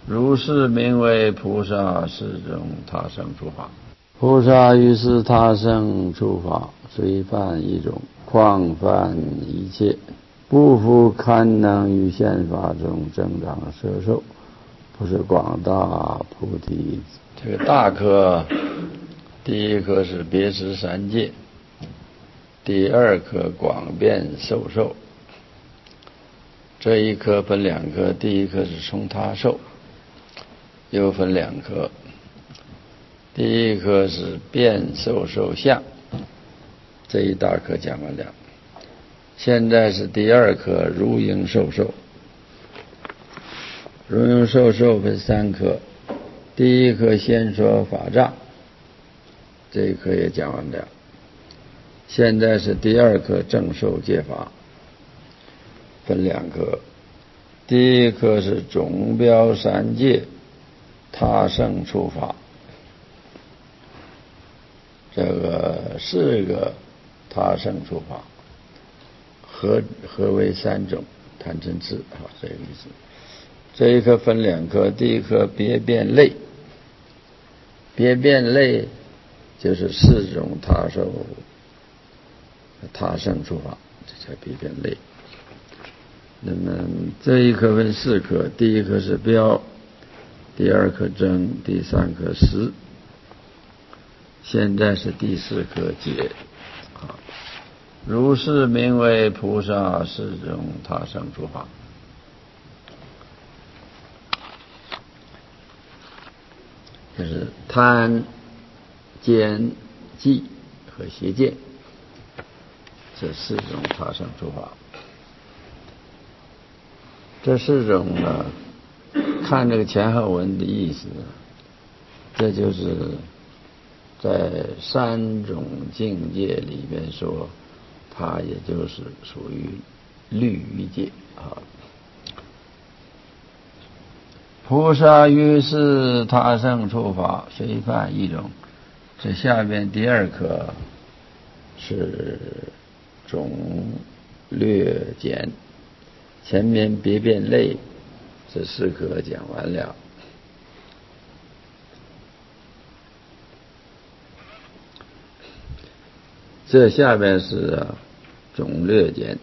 如是名为菩萨是种他生诸法。菩萨于是他生诸法，虽犯一种，况犯一切，不复堪能于现法中增长摄受，不是广大菩提。这个大科，第一科是别识三界，第二科广遍授受。这一科分两科，第一科是从他受，又分两科。第一科是变受受相，这一大科讲完了。现在是第二科如应受受。如应受受分三科，第一科先说法藏，这一科也讲完了。现在是第二科正受戒法，分两科。第一科是总标三界他生处法，这个四个他生处法合为三种贪嗔痴，这个意思。这一科分两科，第一科别变类，别变类就是四种他受他生处法，这叫别变类。那么这一科分四科，第一科是标，第二科真，第三科实，现在是第四科解。如是名为菩萨是种他生诸法。就是贪、奸、忌和邪见，这四种他生诸法。这四种呢，看这个前后文的意思，这就是在三种境界里面说，它也就是属于律仪界啊。菩萨于是他生处法，虽犯一种。这下边第二科是总略简，前面别变类这四科讲完了。这下边是总略简，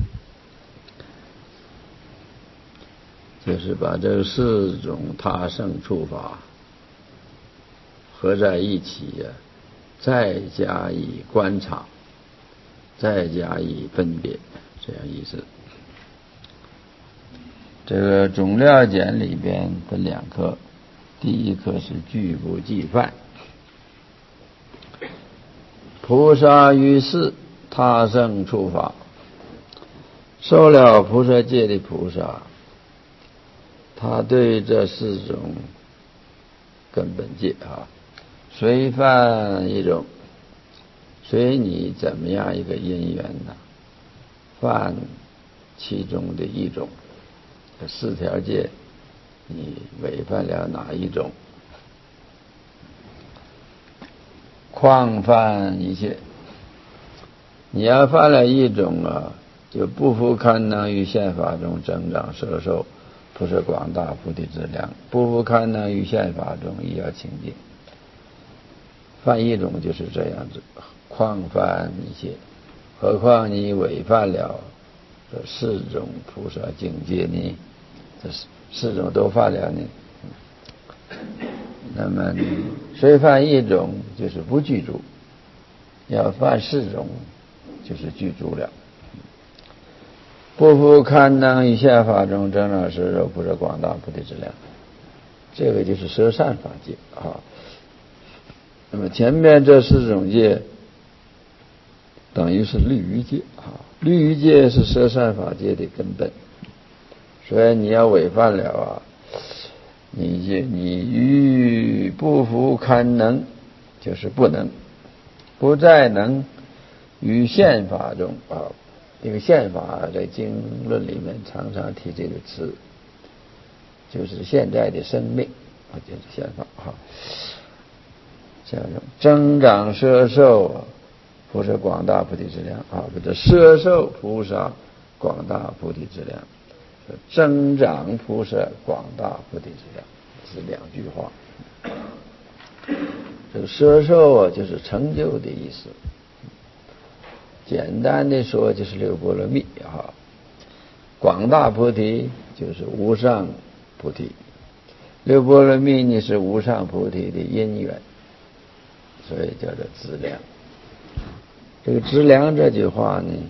就是把这四种他生处法合在一起再加以观察，再加以分别，这样意思。这个总略简里边分两科，第一科是具不计犯。菩萨于是他生处法，受了菩萨戒的菩萨，他对这四种根本戒随犯一种，随你怎么样一个因缘犯其中的一种，这四条戒你违犯了哪一种，况犯一切，你要犯了一种就不复堪能于现法中增长摄受，不是广大菩提之量，不复堪能于现法中亦要清净。犯一种就是这样子，况犯一切，何况你违犯了这四种菩萨境界呢？这四种都犯了呢。那么你虽犯一种就是不具足，要犯四种就是具足了。不复堪能于现法中增长摄受，不是广大菩提之量，这个就是摄善法界那么前面这四种戒等于是律仪戒律仪戒是摄善法界的根本，所以你要违犯了你于不复堪能，就是不能，不再能于现法中这个现法在经论里面常常提这个词，就是现在的生命就是现法叫做增长摄受，不是广大菩提之量不是摄受菩萨广大菩提之量。 增长菩萨广大菩提之量，是两句话。这个摄受啊，就是成就的意思。简单的说，就是六波罗蜜啊。广大菩提就是无上菩提，六波罗蜜呢是无上菩提的因缘，所以叫做资粮。这个资粮这句话呢，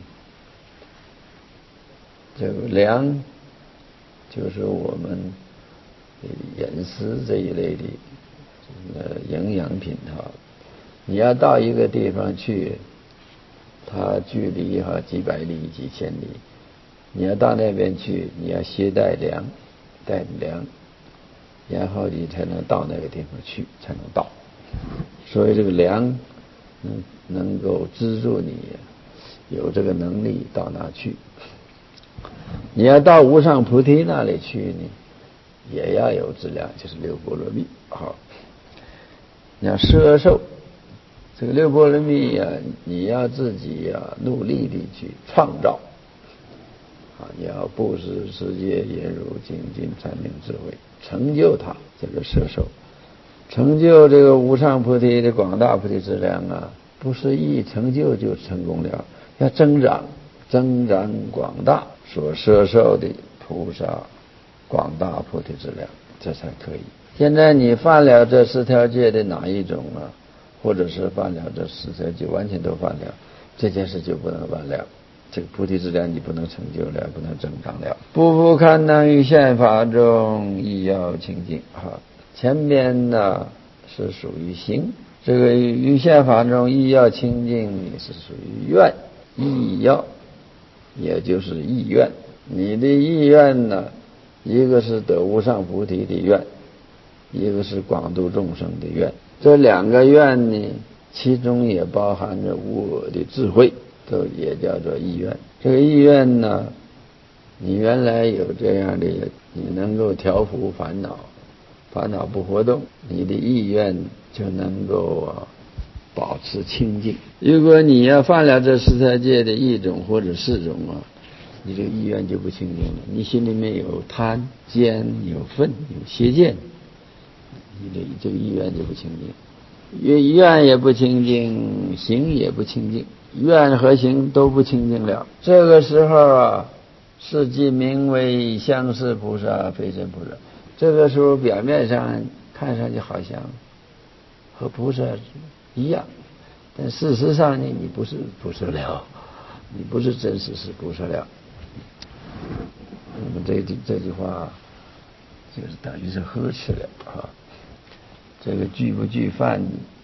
这个粮就是我们饮食这一类的营养品哈。你要到一个地方去，它距离几百里几千里，你要到那边去，你要携带粮，带粮，然后你才能到那个地方去，才能到。所以这个粮能够资助你有这个能力到哪去。你要到无上菩提那里去呢，也要有资粮，就是六波罗蜜。好，你要摄受这个六波罗蜜啊，你要自己努力地去创造你要布施世界言如精进禅定智慧，成就它，这个摄受，成就这个无上菩提的广大菩提资粮啊，不是一成就就成功了，要增长广大所摄受的菩萨广大菩提资粮，这才可以。现在你犯了这四条戒的哪一种或者是犯了这四条戒，完全都犯了，这件事就不能办了。这个菩提资粮你不能成就了，不能增长了。不复堪当于现法中，亦要清净。前面呢是属于行，这个于现法中亦要清净是属于愿，亦要也就是意愿。你的意愿呢，一个是得无上菩提的愿，一个是广度众生的愿。这两个愿呢，其中也包含着无我的智慧，都也叫做意愿。这个意愿呢，你原来有这样的，你能够调伏烦恼，烦恼不活动，你的意愿就能够保持清净。如果你要犯了这四条戒的一种或者四种你这个意愿就不清净了。你心里面有贪、奸、有愤、有邪见，你这个意愿就不清净。愿也不清净，行也不清净，愿和行都不清净了。这个时候是即名为相似菩萨，非真菩萨。这个时候表面上看上去好像和菩萨一样，但事实上呢，你不是菩萨了，你不是真实是菩萨了。那么这句话就是等于是呵斥了这个具不具犯，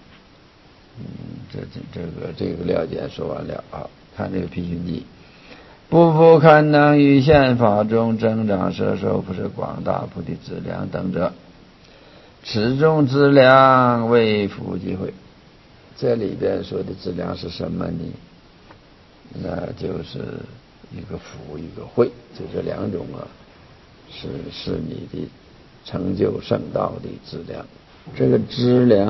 这个了解说完了看这个批评记。不复堪当于现法中增长摄受不是广大菩提资粮等者，此中资粮为福即慧。这里边说的资粮是什么呢？那就是一个福一个慧，就这两种是你的成就圣道的资粮。这个资粮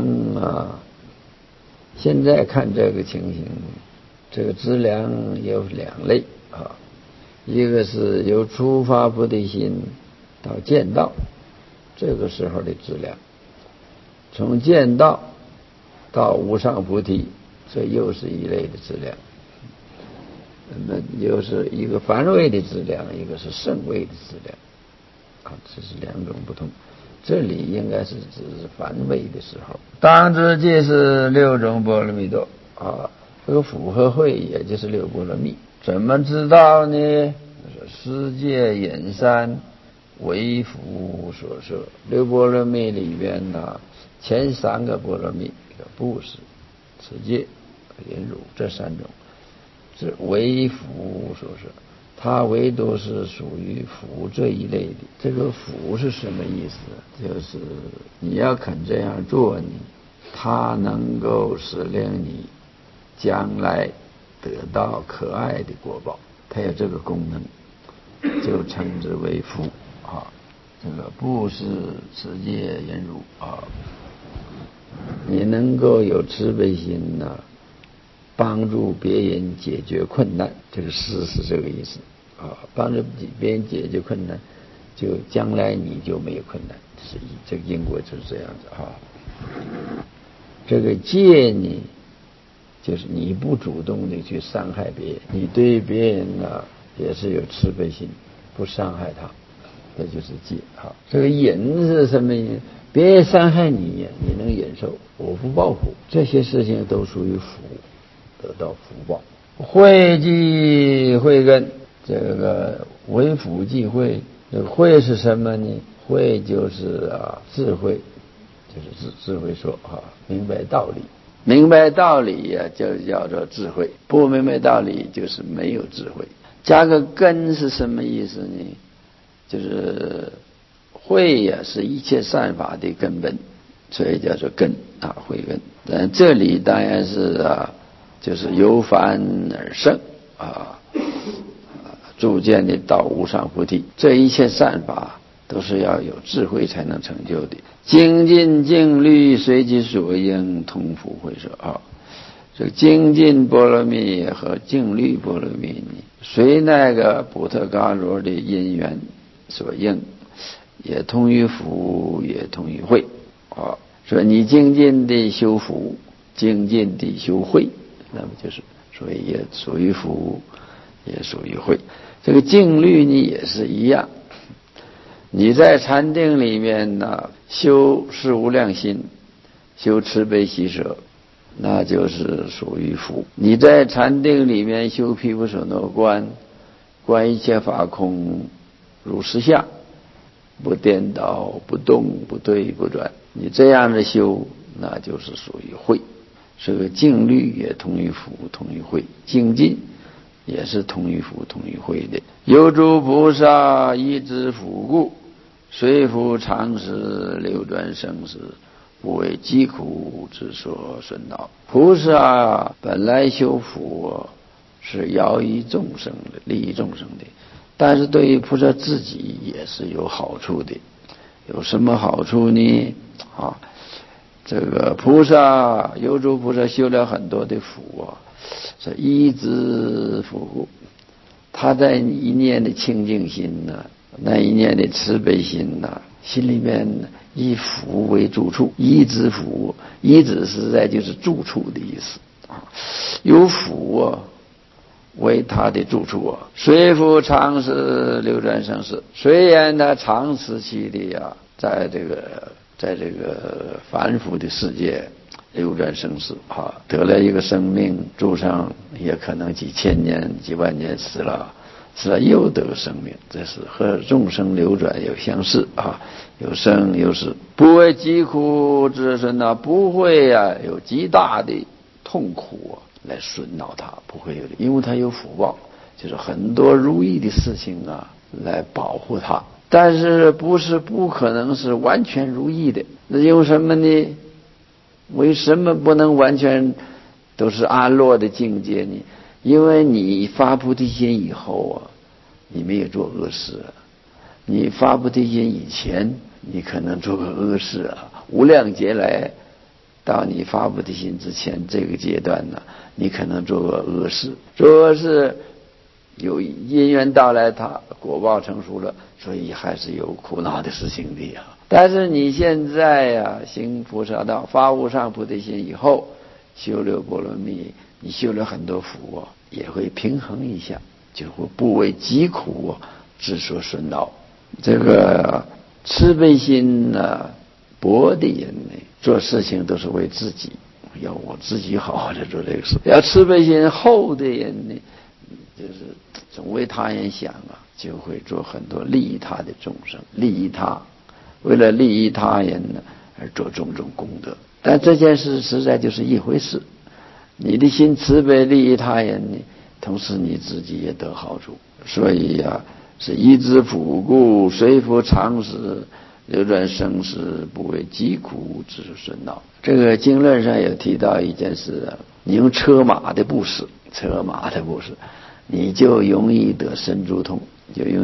现在看这个情形，这个资粮有两类一个是由初发菩提心到见道，这个时候的资粮，从见道到无上菩提，这又是一类的资粮。那么又是一个凡位的资粮，一个是圣位的资粮这是两种不同。这里应该是指凡位的时候。当知即是六种波罗蜜多这个福和慧也就是六波罗蜜。怎么知道呢？世界引三为福所摄。六波罗蜜里边前三个波罗蜜，布施、持戒、忍辱，这三种是为福所摄，它唯独是属于福这一类的。这个福是什么意思？就是你要肯这样做它能够使令你将来得到可爱的果报，它有这个功能，就称之为福这个布施、持戒、忍辱你能够有慈悲心帮助别人解决困难，这个施是这个意思。 帮助别人解决困难，就将来你就没有困难。这个因果就是这样子。这个戒呢，就是你不主动的去伤害别人，你对别人呢也是有慈悲心，不伤害他，这就是戒。这个忍是什么意思？别人伤害你，你能忍受，我不报复，这些事情都属于福，得到福报。慧即慧根，这个为福即慧。这个慧是什么呢？慧就是智慧，就是智慧说明白道理。明白道理呀，就叫做智慧；不明白道理，就是没有智慧。加个根是什么意思呢？就是慧呀，是一切善法的根本，所以叫做根慧根。但这里当然是就是由凡而生逐渐的到无上菩提。这一切善法都是要有智慧才能成就的。精进静虑随其所应，同福慧说这个精进波罗蜜和静虑波罗蜜随那个补特伽罗的因缘所应，也同于福，也同于慧所以你精进的修福，精进的修慧，那么就是所以也属于福，也属于慧。这个静虑呢也是一样，你在禅定里面呢修事无量心，修慈悲喜舍，那就是属于福。你在禅定里面修毗婆舍那观，观一切法空如实相，不颠倒，不动，不退，不转，你这样的修，那就是属于慧。这个静虑也同于福，同于慧，精进也是同于福，同于慧的。有诸菩萨依之福故，虽复常时流转生死，不为疾苦之所损恼。菩萨本来修福是饶益众生的，利益众生的，但是对于菩萨自己也是有好处的。有什么好处呢？这个菩萨有诸菩萨修了很多的福是依之福故，他在一念的清净心那一念的慈悲心心里面以福为住处，依之福，依之实在就是住处的意思有福为他的住处虽复常时流转生死，虽然他长时期的在这个凡夫的世界流转生死得了一个生命，住上也可能几千年几万年死了又得生命，这是和众生流转有相似有生有死，不为疾苦之损恼，不会有极大的痛苦来损恼他，不会有的，因为他有福报，就是很多如意的事情来保护他。但是不可能是完全如意的，那因为什么呢？为什么不能完全都是安乐的境界呢？因为你发菩提心以后你没有做恶事你发菩提心以前你可能做个恶事无量劫来到你发菩提心之前这个阶段你可能做个恶事，做恶事有因缘到来，他果报成熟了，所以还是有苦恼的事情的但是你现在行菩萨道，发无上菩提心以后，修六波罗蜜，你修了很多福也会平衡一下，就会不为疾苦之所损恼。这个慈悲心薄的人做事情都是为自己，要我自己好好的做这个事。要慈悲心厚的人就是总为他人想就会做很多利益他的众生，利益他，为了利益他人而做种种功德。但这件事实在就是一回事，你的心慈悲利益他人同时你自己也得好处。所以是依之福故，虽复常时流转生死，不为疾苦之损恼。这个经论上有提到一件事你用车马的布施，你就容易得身珠通，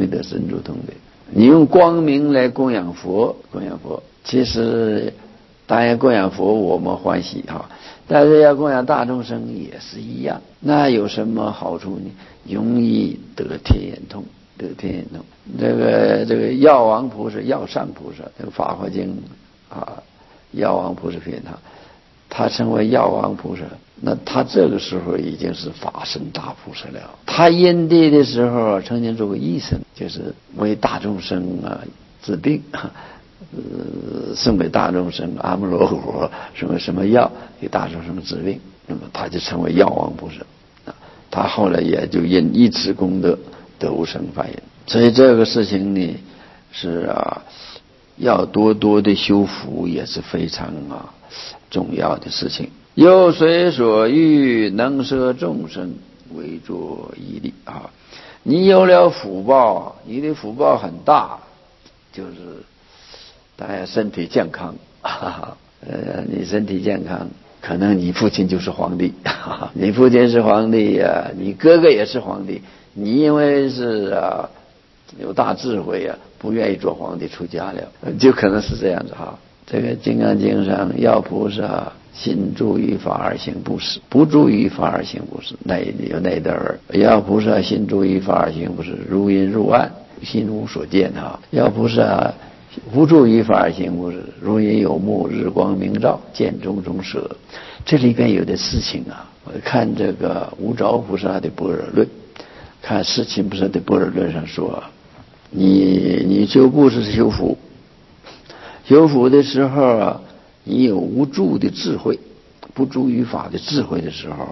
的。你用光明来供养佛，其实当然供养佛我们欢喜哈，但是要供养大众生也是一样。那有什么好处呢？容易得天眼通，得天眼通。这个药王菩萨、药上菩萨，这个《法华经》啊，药王菩萨篇他成为药王菩萨，那他这个时候已经是法身大菩萨了。他因地的时候曾经做过医生，就是为大众生治病，送给大众生阿弥陀佛什么药给大众生治病，那么他就成为药王菩萨。他后来也就因一此功德得无生法眼。所以这个事情呢是要多多的修福，也是非常重要的事情。有随所欲，能摄众生，为作一力你有了福报，你的福报很大，就是当然身体健康你身体健康，可能你父亲就是皇帝你父亲是皇帝你哥哥也是皇帝，你因为是有大智慧不愿意做皇帝出家了，就可能是这样子这个《金刚经》上，药菩萨心住于法而行布施，不住于法而行布施，有那段儿。药菩萨心住于法而行布施，如因入暗，心无所见药菩萨不住于法而行布施，如因有目，日光明照，见种种舍。这里边有的事情我看这个无着菩萨的般若论，看世亲菩萨的般若论上说，你修布施是修福。修福的时候你有无住的智慧，不住于法的智慧的时候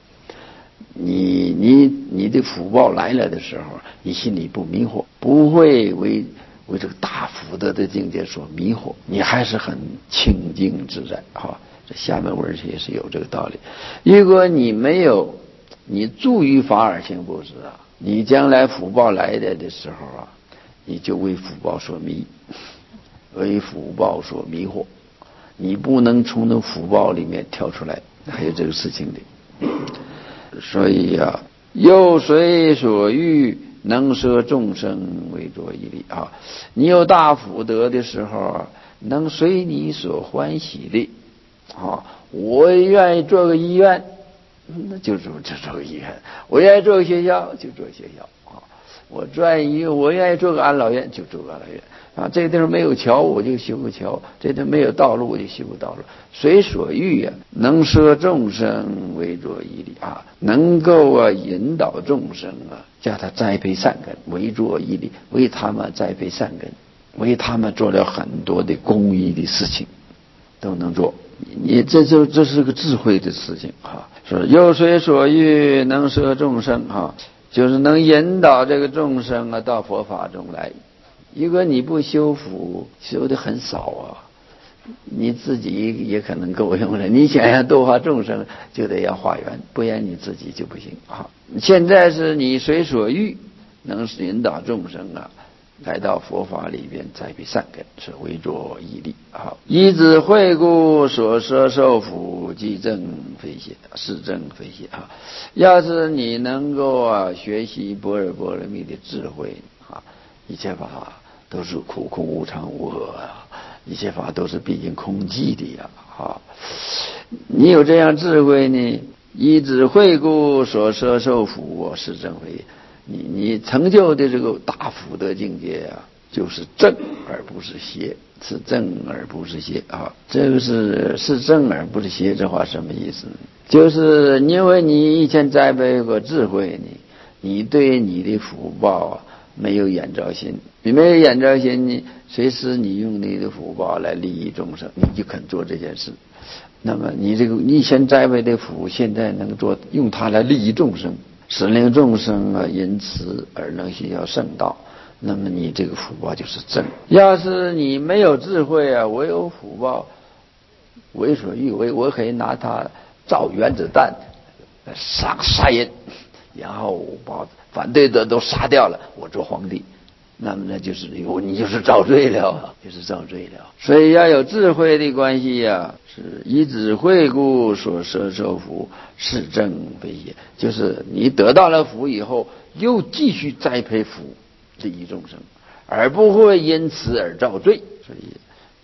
你的福报来了的时候，你心里不迷惑，不会为这个大福德的境界所迷惑，你还是很清净自在这下面文也是有这个道理。如果你没有你住于法而行布施你将来福报来的时候你就为福报所迷，为福报所迷惑，你不能从那福报里面跳出来，还有这个事情的。所以有随所欲，能摄众生，为作一力你有大福德的时候能随你所欢喜的我愿意做个医院，那就做个医院；我愿意做个学校，就做学校我愿意做个安老院，就做个安老院这个地方没有桥，我就修个桥；这地方没有道路，我就修个道路。随所欲能摄众生，为作一力能够引导众生叫他栽培善根，为作一力，为他们栽培善根，为他们做了很多的公益的事情，都能做。你这是个智慧的事情说有随所欲，能摄众生就是能引导这个众生到佛法中来。如果你不修福，修的很少你自己也可能够用了。你想要度化众生，就得要化缘，不然你自己就不行现在是你随所欲，能引导众生来到佛法里边栽培善根，是为作一力以智慧故，所摄受福，即正非邪，是正非邪要是你能够学习般若波罗蜜的智慧一切法都是苦空无常无我一切法都是毕竟空寂的你有这样智慧呢，以智慧故，所摄受福，是正非邪。你成就的这个大福德境界就是正而不是邪，是正而不是邪这个是正而不是邪，这话什么意思呢？就是因为你以前栽培过智慧呢，你对你的福报没有眼照心，你没有眼照心呢，随时你用你的福报来利益众生，你就肯做这件事。那么你以前栽培的福，现在能用它来利益众生，使令众生因此而能需要圣道，那么你这个福报就是正。要是你没有智慧我有福报，为所欲为，我可以拿它造原子弹，杀人，然后把反对的都杀掉了，我做皇帝，那么那就是你就是造罪了，就是造罪了。所以要有智慧的关系是以智慧故，所摄受福，是正非邪。就是你得到了福以后，又继续栽培福，利益众生，而不会因此而造罪。所以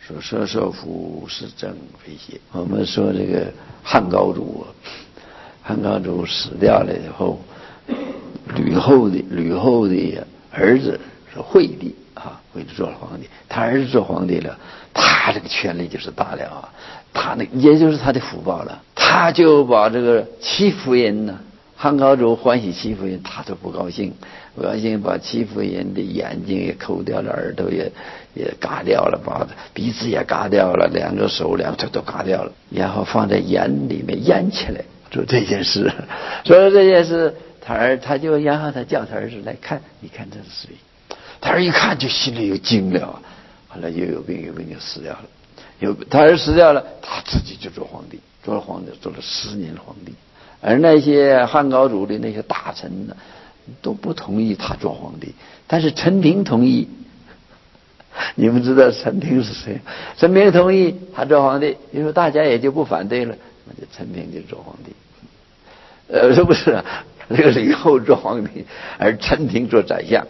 说舍受福是正非邪。我们说这个汉高祖死掉了以后，吕后的儿子是惠帝啊，惠帝做了皇帝，他儿子做皇帝了，他这个权力就是大了啊，他那也就是他的福报了，他就把这个戚夫人呢，汉高祖欢喜戚夫人，他都不高兴，把戚夫人的眼睛也抠掉了，耳朵也嘎掉了，把鼻子也嘎掉了，两个手两腿都嘎掉了，然后放在盐里面腌起来，做这件事。所以这件事，他就然后他叫他儿子来看，你看这是谁？他儿子一看就心里有惊了，后来又有病就死掉了。他儿子死掉了，他自己就做皇帝，做了10年皇帝。而那些汉高祖的那些大臣呢，都不同意他做皇帝，但是陈平同意。你们知道陈平是谁？陈平同意他做皇帝，你说大家也就不反对了，那就陈平就做皇帝。是不是啊？这个吕后做皇帝，而陈平做宰相。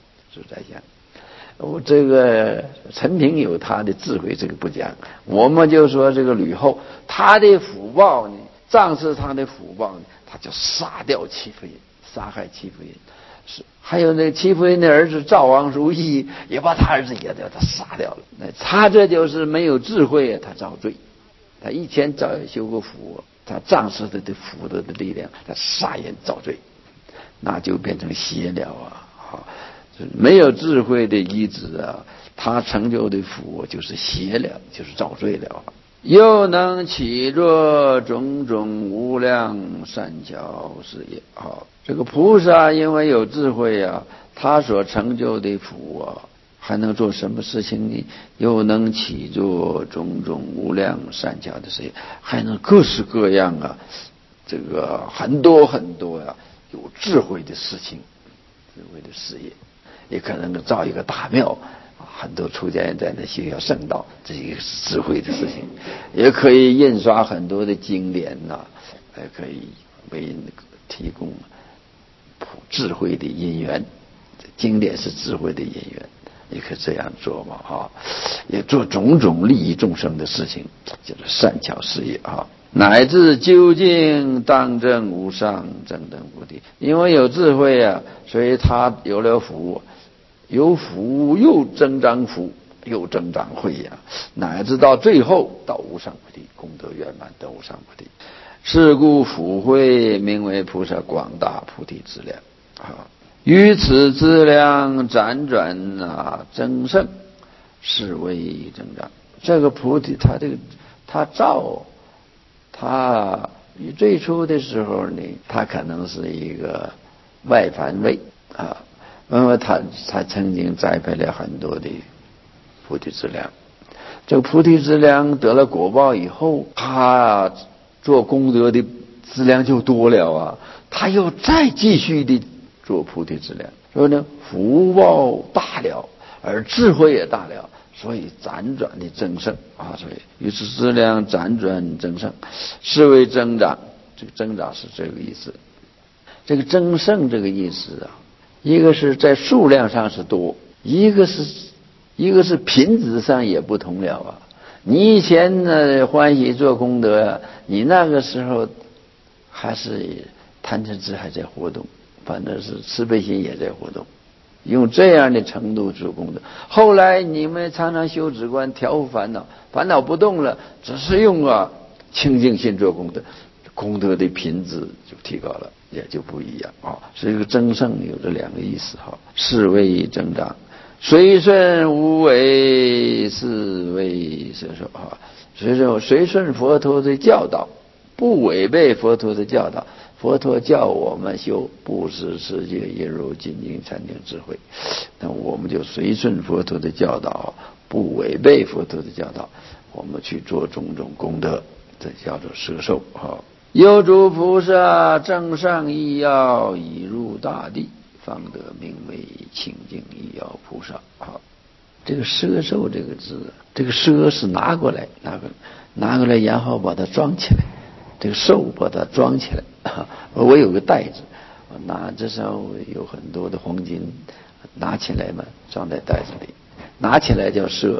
这个陈平有他的智慧，这个不讲。我们就说这个吕后，他的福报呢，仗势他的福报呢，他就杀掉戚夫人，杀害戚夫人。是，还有那戚夫人的儿子赵王如意，也把他儿子也给他杀掉了。他这就是没有智慧，他遭罪。他以前修过福，他仗势他的福德的力量，他杀人遭罪，那就变成邪了啊！没有智慧的医子啊，他成就的福就是邪了，就是遭罪了。又能起作种种无量善巧事业。好，这个菩萨因为有智慧啊，他所成就的福啊，还能做什么事情呢？又能起作种种无量善巧的事业，还能各式各样啊，这个很多很多啊，有智慧的事情，智慧的事业。也可能造一个大庙，很多出家人在那修要圣道，这也是智慧的事情。也可以印刷很多的经典呐，还可以为人提供智慧的因缘。经典是智慧的因缘，也可以这样做嘛啊，也做种种利益众生的事情，就是善巧事业啊。乃至究竟当证无上正等菩提，因为有智慧啊，所以他有了福，有福又增长福，又增长慧呀，乃至到最后到无上菩提，功德圆满得无上菩提。是故福慧名为菩萨广大菩提资粮啊。于此资粮辗转啊增盛，是为增长。这个菩提，他最初的时候呢，他可能是一个外凡位啊，因为他曾经栽培了很多的菩提资粮。这个菩提资粮得了果报以后，他做功德的资粮就多了啊，他又再继续的做菩提资粮，所以呢，福报大了，而智慧也大了。所以辗转的增盛啊，所以于是资粮辗转增盛，是为增长。这个增长是这个意思。这个增盛这个意思啊，一个是在数量上是多，一个是品质上也不同了啊。你以前呢欢喜做功德啊，你那个时候还是贪嗔痴还在活动，反正是慈悲心也在活动。用这样的程度做功德，后来你们常常修止观调伏烦恼，烦恼不动了，只是用清净心做功德，功德的品质就提高了，也就不一样啊。所以这个增盛有这两个意思哈，是为增长，随顺无为，是为摄受啊。所以说随顺佛陀的教导，不违背佛陀的教导。佛陀叫我们修布施、持戒、忍辱、精进、禅定、智慧，那我们就随顺佛陀的教导，不违背佛陀的教导，我们去做种种功德，这叫做摄受啊。有诸菩萨正上一要，已入大地，方得名为清净一要菩萨啊。这个摄受这个字，这个摄是拿过来，然后把它装起来。这个受把它装起来，我有个袋子，这时候有很多的黄金，拿起来嘛，装在袋子里，拿起来叫摄，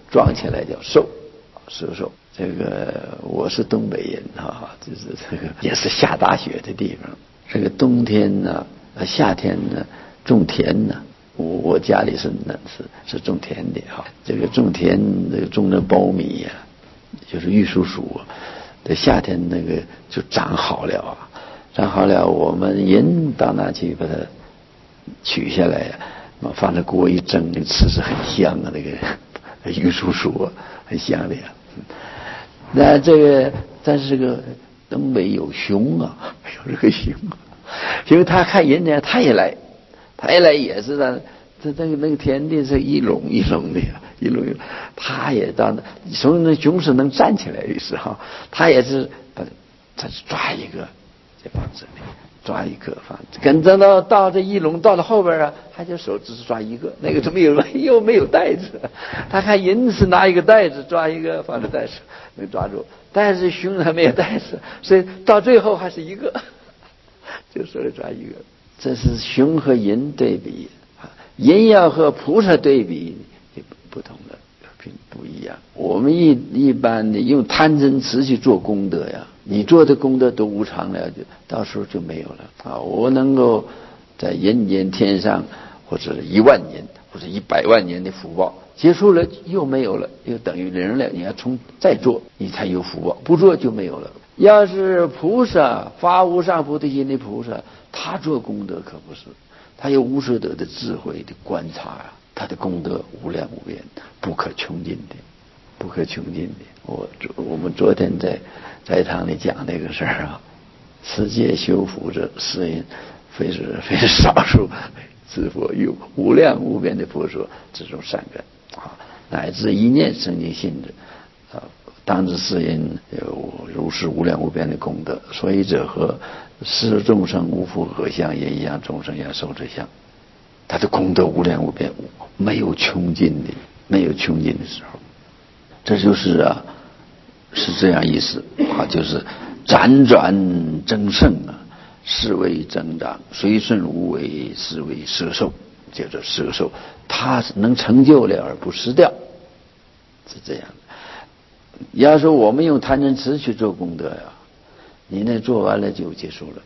撞起来叫寿，蛇寿。这个我是东北人就是这个也是下大雪的地方。这个冬天呢，夏天呢种田呢，我家里是种田的这个种田这个种的苞米呀，就是玉蜀黍在夏天那个就长好了长好了，我们人到那去把它取下来放在锅一蒸，吃是很香那个玉蜀黍很香的那这个但是这个东北有熊有这个熊因为他看人家他也来也是那个田地是一垄一垄的一垄，他也到那熊是能站起来的时候，他也是他是抓一个就放这里，抓一个放跟着到这一垄到了后边他就手只是抓一个，那个怎么又没有袋子，他看人是拿一个袋子抓一个放在袋子能抓住，但是熊还没有袋子，所以到最后还是一个就手里抓一个。这是熊和人对比人要和菩萨对比就不同了，不一样。我们一般的用贪嗔痴去做功德呀，你做的功德都无常了，就到时候就没有了我能够在人间天上或者10000年或者100万年的福报结束了又没有了，又等于零了，你要再做你才有福报，不做就没有了。要是菩萨发无上菩提心的菩萨，他做功德可不是，他有无舍得的智慧的观察他的功德无量无边，不可穷尽的。我们昨天在堂里讲那个事儿世界修福者是因非是少数知佛有无量无边的佛说这种善根乃至一念生净信者当知世人有如是无量无边的功德，所以者和世众生无复何相，也一样众生要受这相。他的功德无量无边，没有穷尽的时候，这就是是这样意思就是辗转增胜是为增长，随顺无为是为摄受，叫做摄受，他能成就了而不失掉，是这样的。要说我们用贪嗔痴去做功德你那做完了就结束了，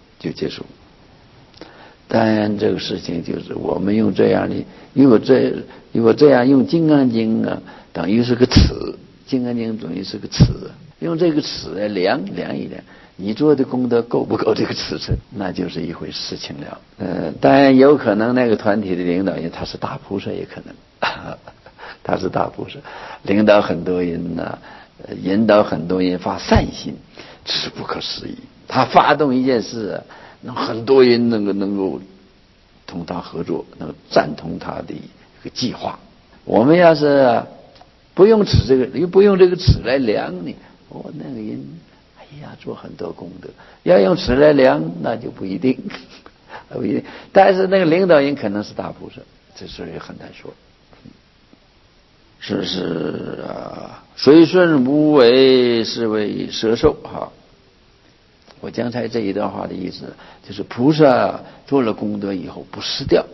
当然这个事情就是我们用这样的，如果这样用金刚经等于是个尺，金刚经等于是个尺，用这个尺来量一量你做的功德够不够这个尺寸，那就是一回事情了。当然有可能那个团体的领导人他是大菩萨，也可能他是大菩萨，领导很多人引导很多人发善心，这是不可思议。他发动一件事让很多人能够同他合作，能够赞同他的一个计划。我们要是不用尺不用这个尺来量你那个人做很多功德，要用尺来量那就不一定不一定。但是那个领导人可能是大菩萨，这事也很难说。是随顺无为是为摄受我刚才这一段话的意思就是菩萨做了功德以后不失掉，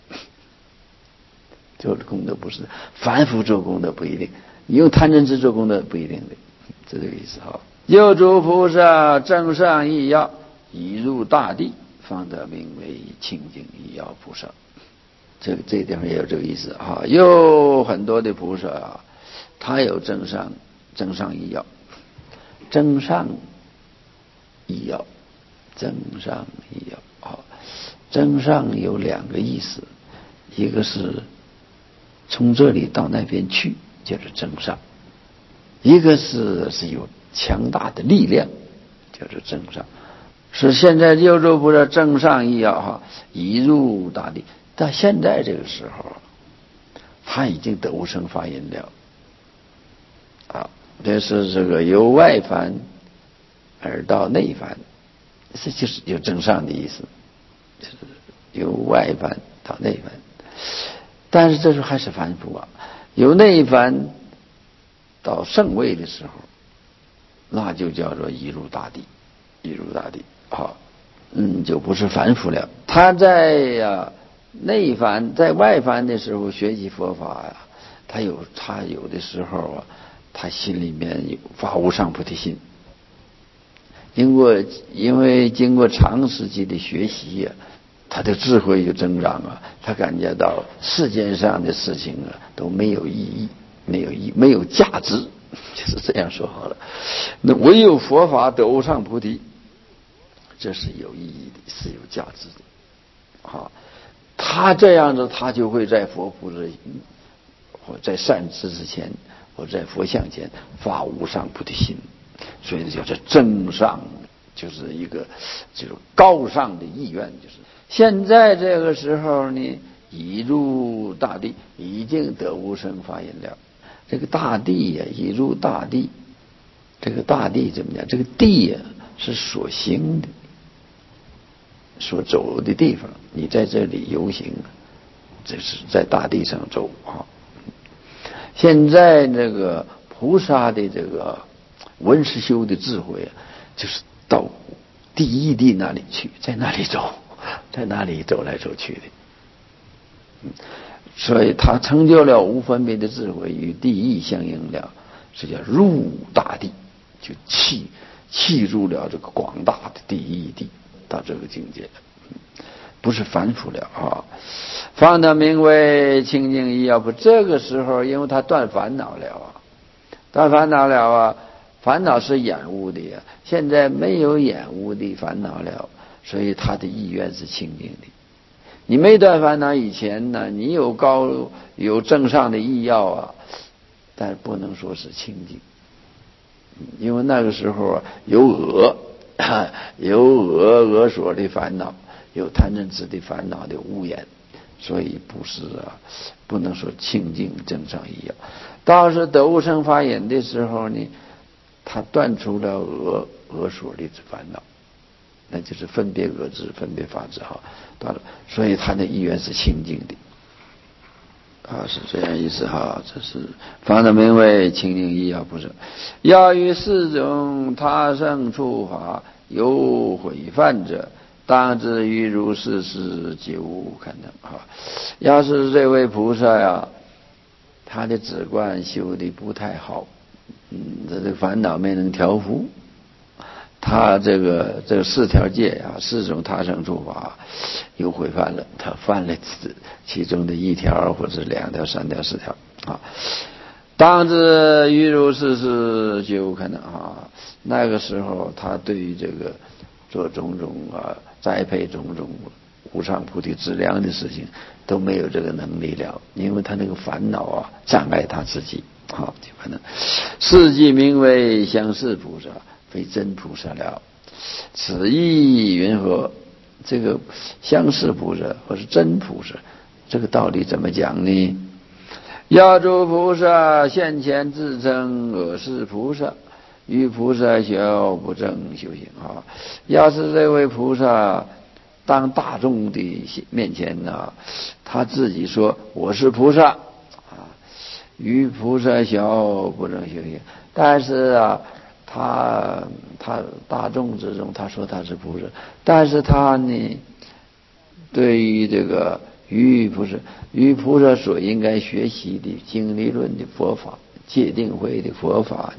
做了功德不失，凡夫做功德不一定，你用贪嗔痴做功德不一定的，这个意思又诸菩萨正上意要，已入大地，方得名为清净意要菩萨。这地方也有这个意思有很多的菩萨他有正上意要，正上意要正上有两个意思，一个是从这里到那边去叫做正上，一个是有强大的力量叫做正上。是现在六周菩萨正上意要已入大地，到现在这个时候他已经得无生法忍了这是这个由外凡而到内凡，这就是有正上的意思，就是由外凡到内凡。但是这时候还是凡夫由内凡到圣位的时候，那就叫做已入大地就不是凡夫了。他在内凡在外凡的时候学习佛法他有的时候啊，他心里面有发无上菩提心。因为经过长时期的学习呀，他的智慧就增长啊，他感觉到世间上的事情啊都没有意义，没有价值，就是这样说好了。那唯有佛法得无上菩提，这是有意义的，是有价值的。好，他这样子，他就会在佛菩萨或在善知之前，或在佛像前发无上菩提心。所以叫做正上，就是一个就是高尚的意愿。就是现在这个时候呢，已入大地，已经得无生法忍了。这个大地呀，已入大地。这个大地怎么讲？这个地呀，是所行的，所走的地方。你在这里游行，这是在大地上走啊。现在这个菩萨的这个文思修的智慧啊，就是到第一地那里去，在那里走，在那里走来走去的。所以他成就了无分别的智慧，与地义相应了，是叫入大地，就契入了这个广大的第一地，到这个境界，不是凡夫了啊。方得名为清净意要不，这个时候因为他断烦恼了啊，断烦恼了啊，烦恼是染污的呀，现在没有染污的烦恼了，所以他的意愿是清净的。你没断烦恼以前呢，你有正上的意要啊，但不能说是清净，因为那个时候啊有恶所的烦恼，有贪嗔痴的烦恼的污染，所以不能说清净正上意要。倒是得无生法忍的时候呢，他断除了恶所的烦恼，那就是分别恶知、分别法知哈，断了，所以他的意愿是清净的。是这样意思哈，这是方得名为清净意要不是。要于世中他生处法有毁犯者，当知于如是事皆无可能哈。要是这位菩萨呀，他的止观修的不太好，这个烦恼没能调伏，他这个四条戒啊，四种他生处法又违犯了，他犯了其中的一条或者2条、3条、4条啊。当知于如是事绝无可能啊。那个时候他对于这个做种种栽培种种无上菩提资粮的事情都没有这个能力了，因为他那个烦恼啊障碍他自己啊，就可能是即名为相似菩萨，非真菩萨了。此意云何？这个相似菩萨或是真菩萨，这个道理怎么讲呢？要诸菩萨现前自称我是菩萨，于菩萨小不正修行啊。要是这位菩萨当大众的面前呢，他自己说我是菩萨啊，于菩萨小不正修行，但是啊他大众之中他说他是菩萨，但是他呢对于这个于菩萨所应该学习的经理论的佛法、戒定慧的佛法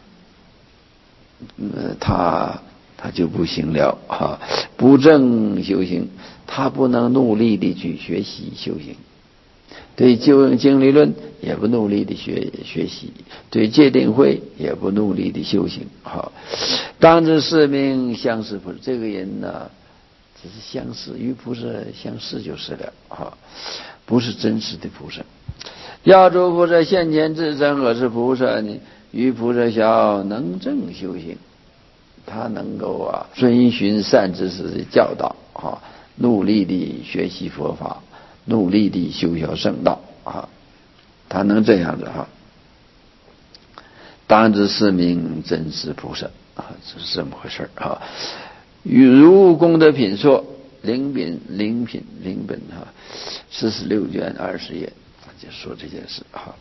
呢，他就不行了哈，不正修行，他不能努力的去学习修行，对经理论也不努力的学习，对戒定慧也不努力的修行。好，当知是名相似菩萨，这个人呢，只是相似，与菩萨相似就是了啊，不是真实的菩萨。要诸菩萨现前自称我是菩萨呢，于菩萨小能正修行，他能够遵循善知识的教导啊，努力的学习佛法，努力的修学圣道啊，他能这样子哈，当知是名真实菩萨啊，这是这么回事啊。如功德品说灵本哈，46卷20页就说这件事哈。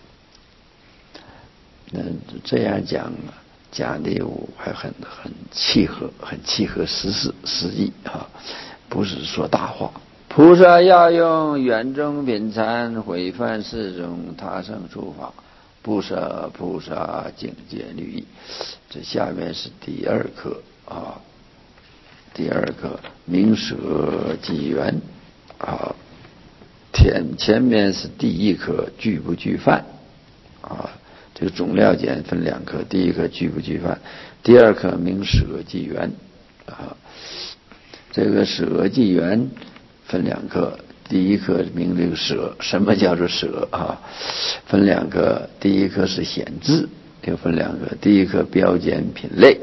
这样讲的还很契合实事实意哈，不是说大话， 菩萨要用圆中品禅毁犯四种他生诸法，不舍菩萨境界律仪。这下面是第二课啊，第二课明舍即缘啊，前面是第一课具不具犯啊，这个总要件分两课，第一课具不具犯，第二课明舍即缘啊。这个舍即缘分两课，第一课明这个舍，什么叫做舍啊？分两课，第一课是显智，又分两课，第一课标简品类。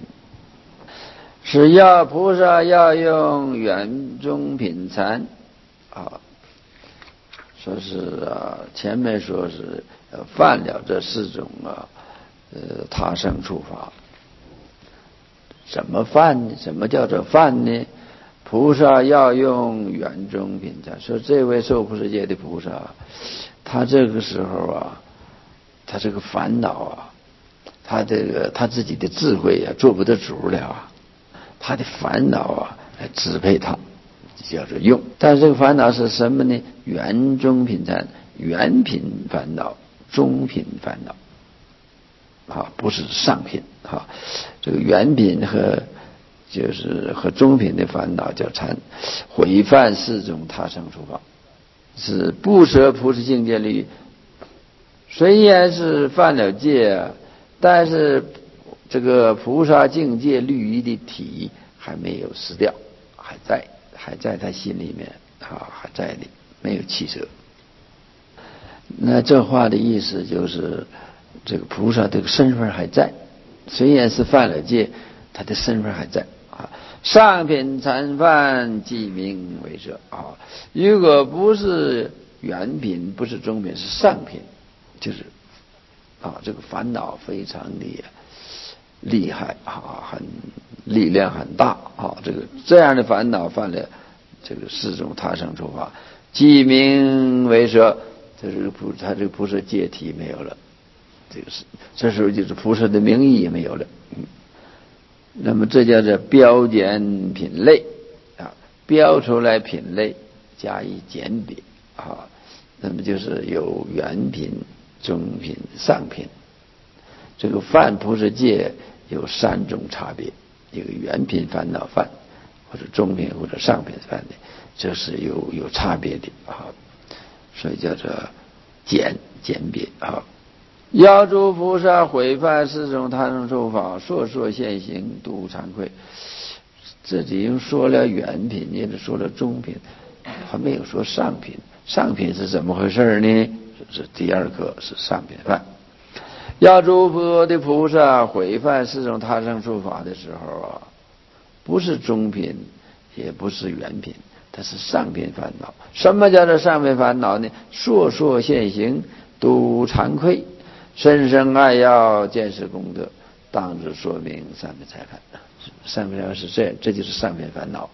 是要菩萨要用圆中品禅啊，说是前面说是犯了这四种他生处法。怎么犯呢？什么叫做犯呢？菩萨要用圆中品禅，说这位受菩萨戒的菩萨，他这个时候他这个烦恼他自己的智慧做不得主了他的烦恼来支配他，叫做用。但是这个烦恼是什么呢？圆中品禅，圆品烦恼，中品烦恼不是上品这个圆品和中品的烦恼叫禅，毁犯四种他生诸法，是不舍菩萨境界律。虽然是犯了戒但是这个菩萨境界律仪的体还没有失掉，还在他心里面还在的，没有弃舍。那这话的意思就是这个菩萨这个身份还在，虽然是犯了戒，他的身份还在上品禅犯即名为舍如果不是圆品，不是中品，是上品，就是这个烦恼非常的厉害很力量很大这样的烦恼犯了这个四种他生诸法，即名为舍。他这个菩萨戒体没有了，这时候就是菩萨的名义也没有了那么这叫做标简品类标出来品类加以简别那么就是有圆品、中品、上品。这个犯菩萨戒有三种差别，一个圆品烦恼犯，或者中品或者上品犯的，这是有差别的所以叫做简别要诸菩萨毁犯四种他生诸法，烁烁现行，度惭愧。这已经说了圆品，也说了中品，还没有说上品。上品是怎么回事呢？是第二课是上品犯。要诸佛的菩萨毁犯四种他生诸法的时候不是中品，也不是圆品，它是上品烦恼。什么叫做上品烦恼呢？烁烁现行，度惭愧，深生爱要，见识功德，当知说明上品财看。上品财看是这样，这就是上品烦恼。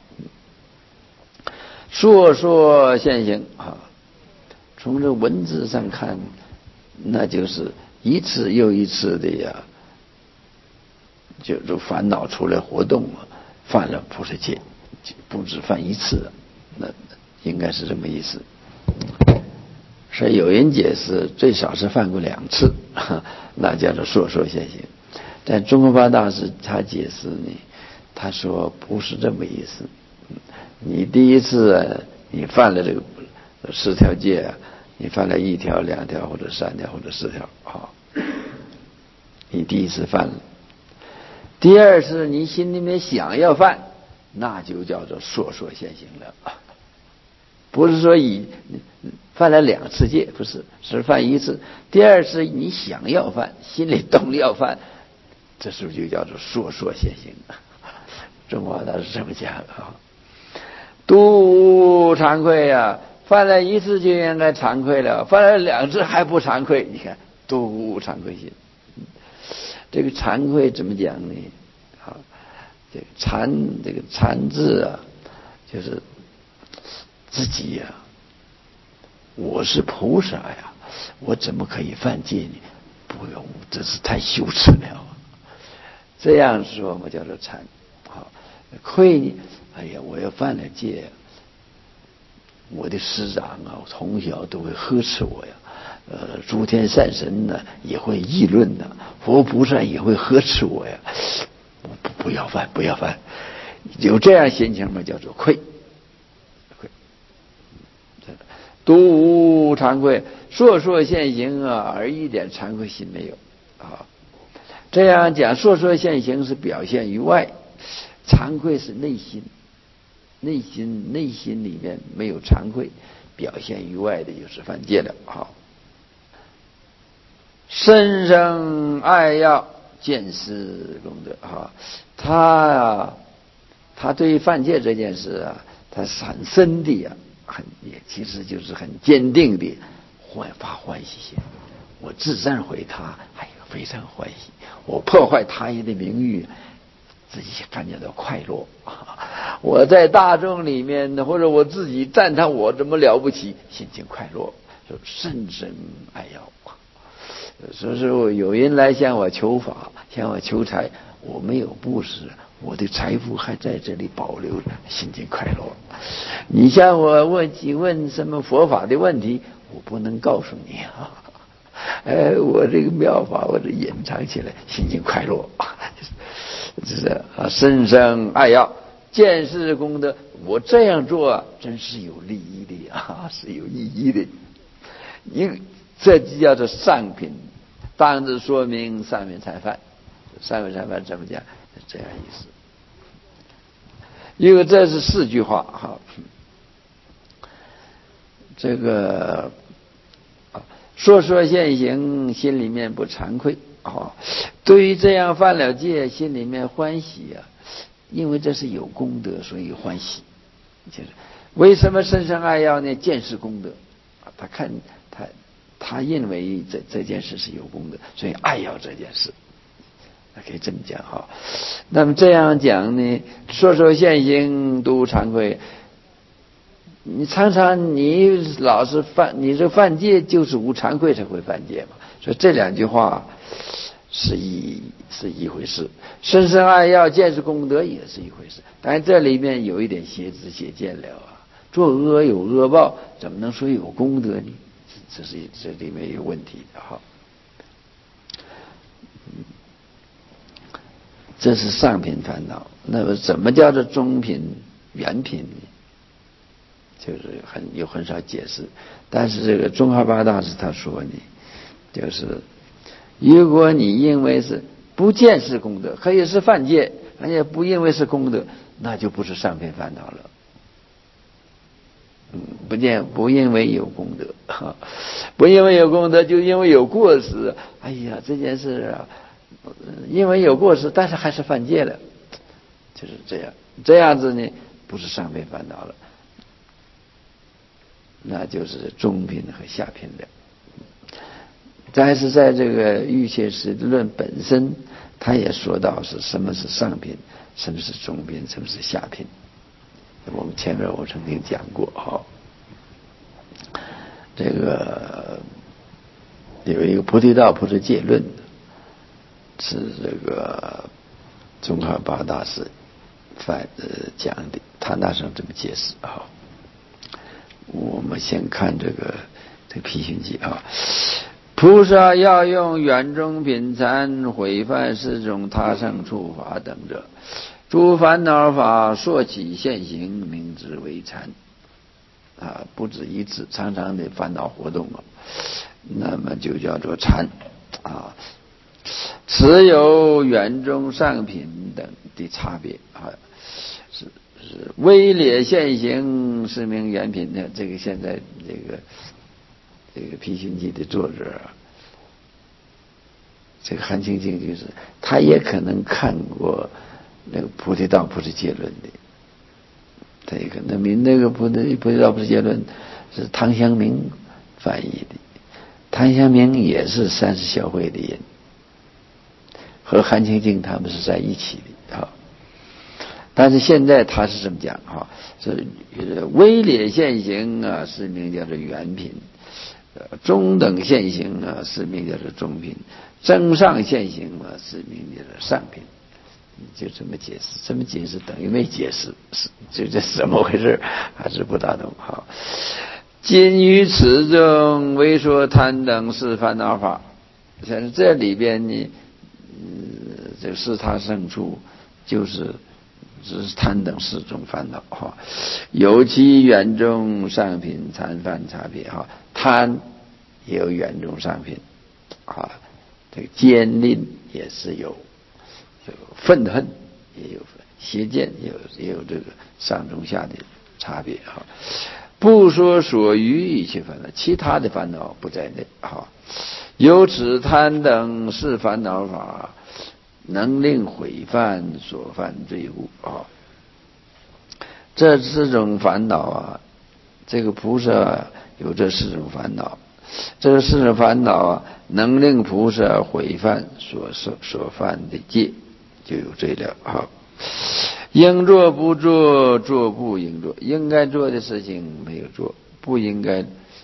烁烁现行从这文字上看，那就是一次又一次的就烦恼出来活动犯了菩萨戒，不止犯一次那应该是这么意思。所以有人解释最少是犯过2次那叫做烁烁现行。但宗喀巴大师他解释呢，他说不是这么意思。你第一次你犯了这个4条戒你犯了1条、2条或者3条或者4条你第一次犯了。第二次你心里面想要犯，那就叫做烁烁现行了不是说犯了2次戒，不是，是犯1次。第二次你想要犯，心里动要犯，这时候就叫做烁烁现行。中国他是这么讲度惭愧犯了1次就应该惭愧了，犯了2次还不惭愧，你看度惭愧心。这个惭愧怎么讲呢？这个惭字就是自己我是菩萨我怎么可以犯戒呢？不用，这是太羞耻了这样说嘛叫做惭愧呢？哎呀，我要犯了戒我的师长啊，从小都会呵斥我呀。诸天善神呢也会议论的，佛菩萨也会呵斥我呀。不要犯，不要犯。有这样心情嘛，叫做愧。独无惭愧，烁烁现行啊，而一点惭愧心没有啊。这样讲，烁烁现行是表现于外，惭愧是内心。内心里面没有惭愧，表现于外的就是犯戒了。好，深生爱要见思功德啊，他对于犯戒这件事啊，他是很深的呀，也其实就是很坚定的发欢喜心。我自赞毁他，非常欢喜。我破坏他人的名誉，自己感觉到快乐。我在大众里面或者我自己赞叹我怎么了不起，心情快乐，就甚深爱要。所以说有人来向我求法，向我求财，我没有布施，我的财富还在这里保留着，心情快乐。你向我问什么佛法的问题，我不能告诉你啊。我这个妙法我这隐藏起来，心情快乐。就是啊，深生爱要见识功德，我这样做真是有利益的啊，是有意义的。这就叫做上品，当着说明上品裁犯。上品裁犯怎么讲？这样意思。因为这是4句话哈。这个烁烁现行，心里面不惭愧啊。对于这样犯了戒，心里面欢喜啊，因为这是有功德，所以欢喜。就是为什么深生爱要呢？见识功德啊，他认为这件事是有功德，所以爱要这件事。可以这么讲哈。那么这样讲呢，烁烁现行都惭愧。你常常你老是你这犯戒就是无惭愧才会犯戒嘛。所以这2句话是一回事。深生爱要见识功德也是一回事，但是这里面有一点邪知邪见了啊。做恶有恶报，怎么能说有功德呢？这里面有问题的哈。这是上品烦恼。那么怎么叫做中品圆品呢？就是很少解释。但是这个宗喀巴大师他说呢，就是如果你认为是不见是功德，可以是犯戒，而且不认为是功德，那就不是上品烦恼了。不因为有功德，不因为有功德，就因为有过失。哎呀，这件事啊，因为有过失，但是还是犯戒了，就是这样。这样子呢，不是上品烦恼了，那就是中品和下品了。但是在这个《瑜伽师地论》本身，他也说到是什么是上品，什么是中品，什么是下品。我们前面我曾经讲过哈。这个有一个菩提道菩提戒论，是这个宗喀巴大师讲的，他那时候这么解释啊。我们先看这个批训记啊。菩萨要用圆中品禅毁犯4种他胜处法等者，诸烦恼法说起现行，名之为禅啊，不止一次，常常的烦恼活动啊，那么就叫做禅啊。此有圆中上品等的差别啊，是微劣现行是名圆品的。这个现在这个批训记的作者，这个韩清净就是他也可能看过那个菩提道菩提戒论的。这个那个菩提道菩提戒论是唐湘明翻译的，唐湘明也是30小会的人，和韩清净他们是在一起的啊。但是现在他是这么讲哈，是微劣现行啊，是名叫做圆品；中等现行啊，是名叫做中品；增上现行啊，是名叫做上品。 就这么解释，这么解释等于没解释，这怎么回事？还是不大懂。好，今于此中为说贪等是烦恼法，像这里边呢，这四他胜处就是只是贪等四种烦恼哈，尤其远中上品参犯差别哈，贪也有远中上品啊，这个奸吝也是有。这个愤恨也有，邪见也有这个上中下的差别哈。不说所余一切烦恼，其他的烦恼不在内哈。由此贪等是烦恼法，能令毁犯所犯罪物啊。这四种烦恼啊，这个菩萨有这四种烦恼，这四种烦恼啊，能令菩萨毁犯所犯的戒。就有这了哈，应做不做，做不应做，应该做的事情没有做，不应该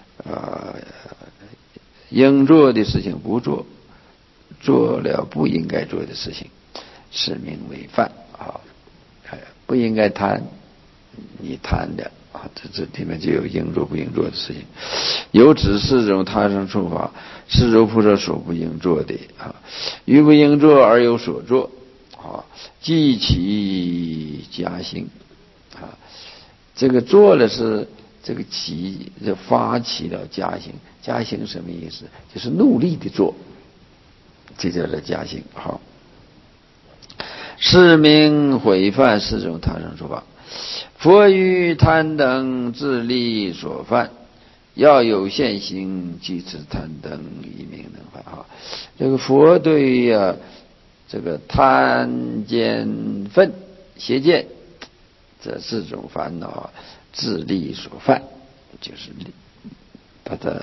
应做的事情不做，做了不应该做的事情，是名为犯啊！不应该贪，你贪的啊，这里面就有应做不应做的事情。有此四种他生处法，是如菩萨所不应做的啊，于不应做而有所做。啊，记起加兴啊，这个做了是这个起，就发起了加兴。加兴什么意思？就是努力的做，这叫做加兴。好，是名毁犯四种他生处法。佛于贪等自利所犯，要有现行，即此贪等以名能犯。哈，这个佛对这个贪见愤邪见这四种烦恼自利所犯，就是把它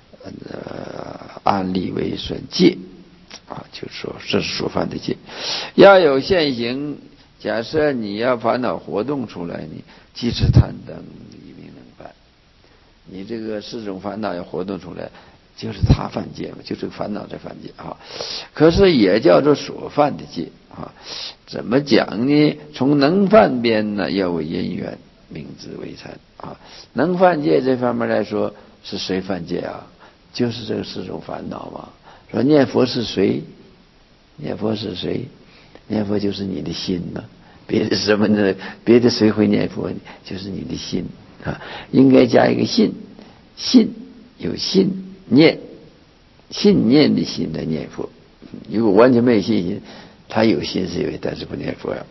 安立为损戒啊，就是说这是所犯的戒。要有现行，假设你要烦恼活动出来，你即是贪等以名能犯。你这个四种烦恼要活动出来，就是他犯戒嘛，就是烦恼在犯戒啊。可是也叫做所犯的戒啊。怎么讲呢？从能犯边呢，要为因缘，名之为禅啊。能犯戒这方面来说，是谁犯戒啊？就是这个四种烦恼嘛。说念佛是谁？念佛是谁？念佛就是你的心呢。别的什么呢？别的谁会念佛？就是你的心啊。应该加一个信，信有信念，信念的心来念佛。如果完全没有信心，他有心是有，但是不念佛呀。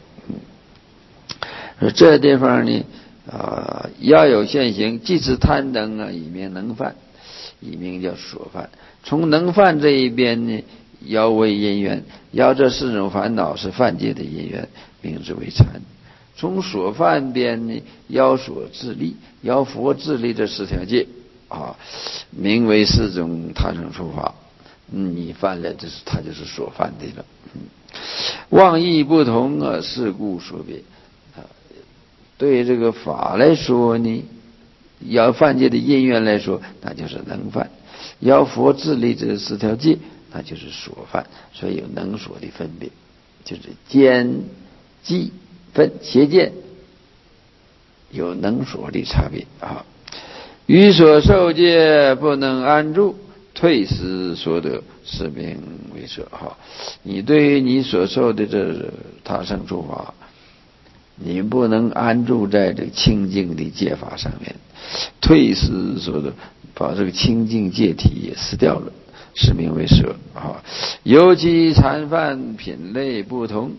这地方呢要有现行，即是贪等啊，以名能犯，以名叫所犯。从能犯这一边呢，要为因缘，要这四种烦恼是犯戒的因缘，名之为禅。从所犯边呢，要所自利，要佛自利这四条戒啊，名为四种他生处法。你犯了，他就是所犯的了。妄义不同啊，是故说别。对这个法来说呢，要犯戒的因缘来说，那就是能犯；要佛自立这四条戒，那就是所犯。所以有能所的分别，就是奸计分邪见有能所的差别啊。于所受戒不能安住，退失所得，是名为舍哈。你对于你所受的这他生处法，你不能安住在这个清净的戒法上面，退失所得，把这个清净戒体也失掉了，是名为舍啊。尤其禅犯品类不同，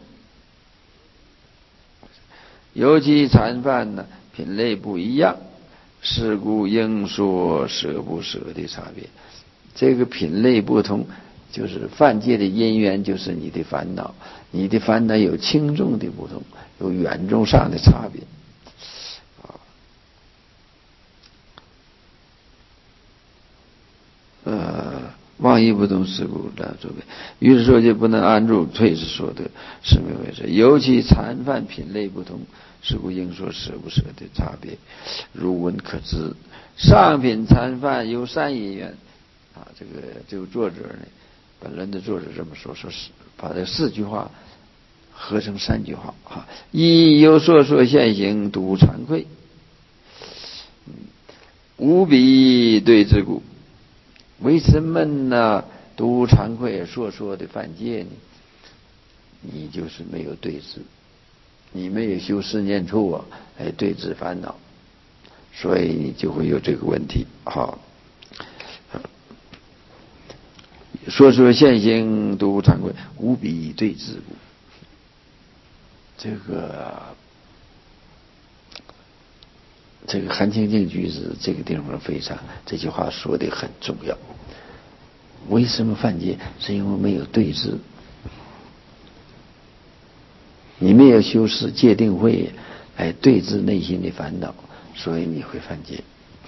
尤其禅犯呢品类不一样，是故应说舍不舍的差别。这个品类不同，就是犯戒的因缘，就是你的烦恼，你的烦恼有轻重的不同，有远重上的差别妄义不同，是故来作为。于是说就不能安住，退失所得，是名为舍。尤其禅犯品类不同，是故应说舍不舍的差别。如闻可知，上品禅犯有善因缘啊，这个作者呢，本论的作者这么说，说是把这四句话合成3句话啊。一有所说现行，独惭愧，无比对之故。为什么呢？独惭愧所说的犯戒呢？你就是没有对治，你没有修4念处啊，来对治烦恼，所以你就会有这个问题。好，所说现行，独惭愧，无比对治故。这个韩清净居士这个地方非常，这句话说的很重要。为什么犯戒？是因为没有对治，你没有修持戒定慧来对治内心的烦恼，所以你会犯戒。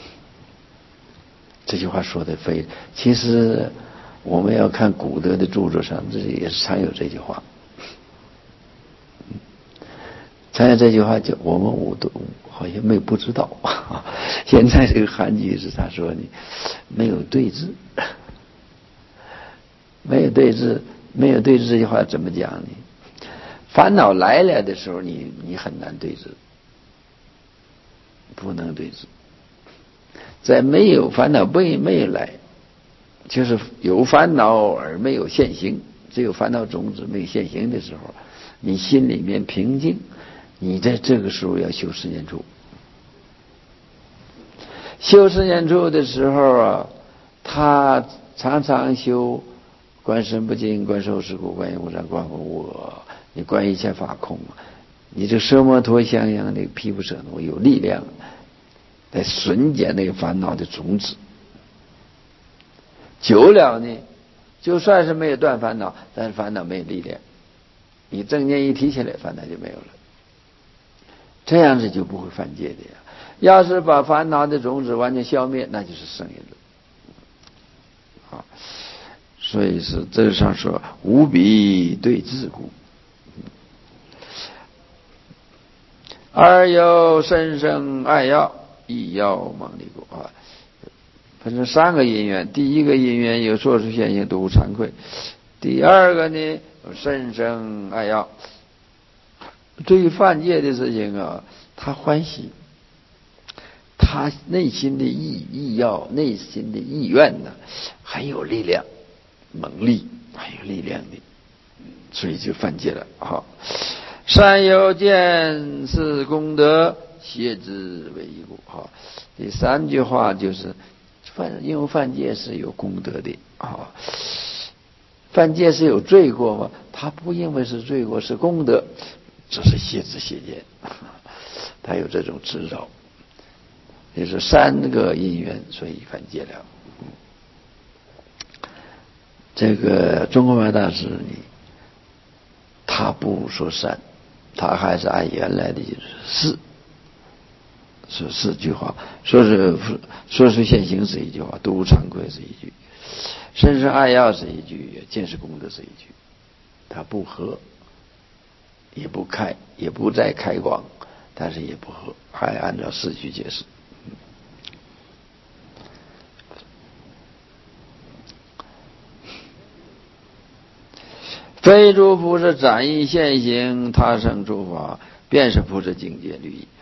这句话说的其实我们要看古德的著作上，这也是常有这句话。常有这句话，就我们都好像不知道。现在这个韩居士他说你没有对治，没有对治这句话怎么讲呢？烦恼来了的时候，你很难对治，不能对治。在没有烦恼没有来，就是有烦恼而没有现行，只有烦恼种子没有现行的时候，你心里面平静，你在这个时候要修4念处。修4念处的时候啊，他常常修观身不净，观受是故，观业无常，观无我，你观一切法空，你这奢摩陀相应的毗婆舍那有力量来损减那个烦恼的种子。久了呢，就算是没有断烦恼，但是烦恼没有力量，你正念一提起来，烦恼就没有了。这样子就不会犯戒的呀。要是把烦恼的种子完全消灭，那就是圣人了。所以是这上说无比对治故。二有甚深爱要，亦要猛力故啊。分成3个因缘，第一个因缘有所出现行，独惭愧；第二个呢，有甚深爱要。对于犯戒的事情啊，他欢喜，他内心的意要，内心的意愿呢，很有力量，猛力，很有力量的，所以就犯戒了。好，善有见是功德，邪之为一故。好，第3句话就是因为犯戒是有功德的啊。犯戒是有罪过吗？他不因为是罪过，是功德，这是邪知邪见，他有这种执着，也是3个因缘，所以犯戒了。这个中国法大师呢，他不说善，他还是按原来的就是是4句话，说是现行是1句话，独惭愧是1句，甚深爱要是1句，见识功德是1句，他不合，也不开，也不再开广，但是也不合，还按照4句解释。非诸菩萨展意现行，他生诸法，便是菩萨境界律仪。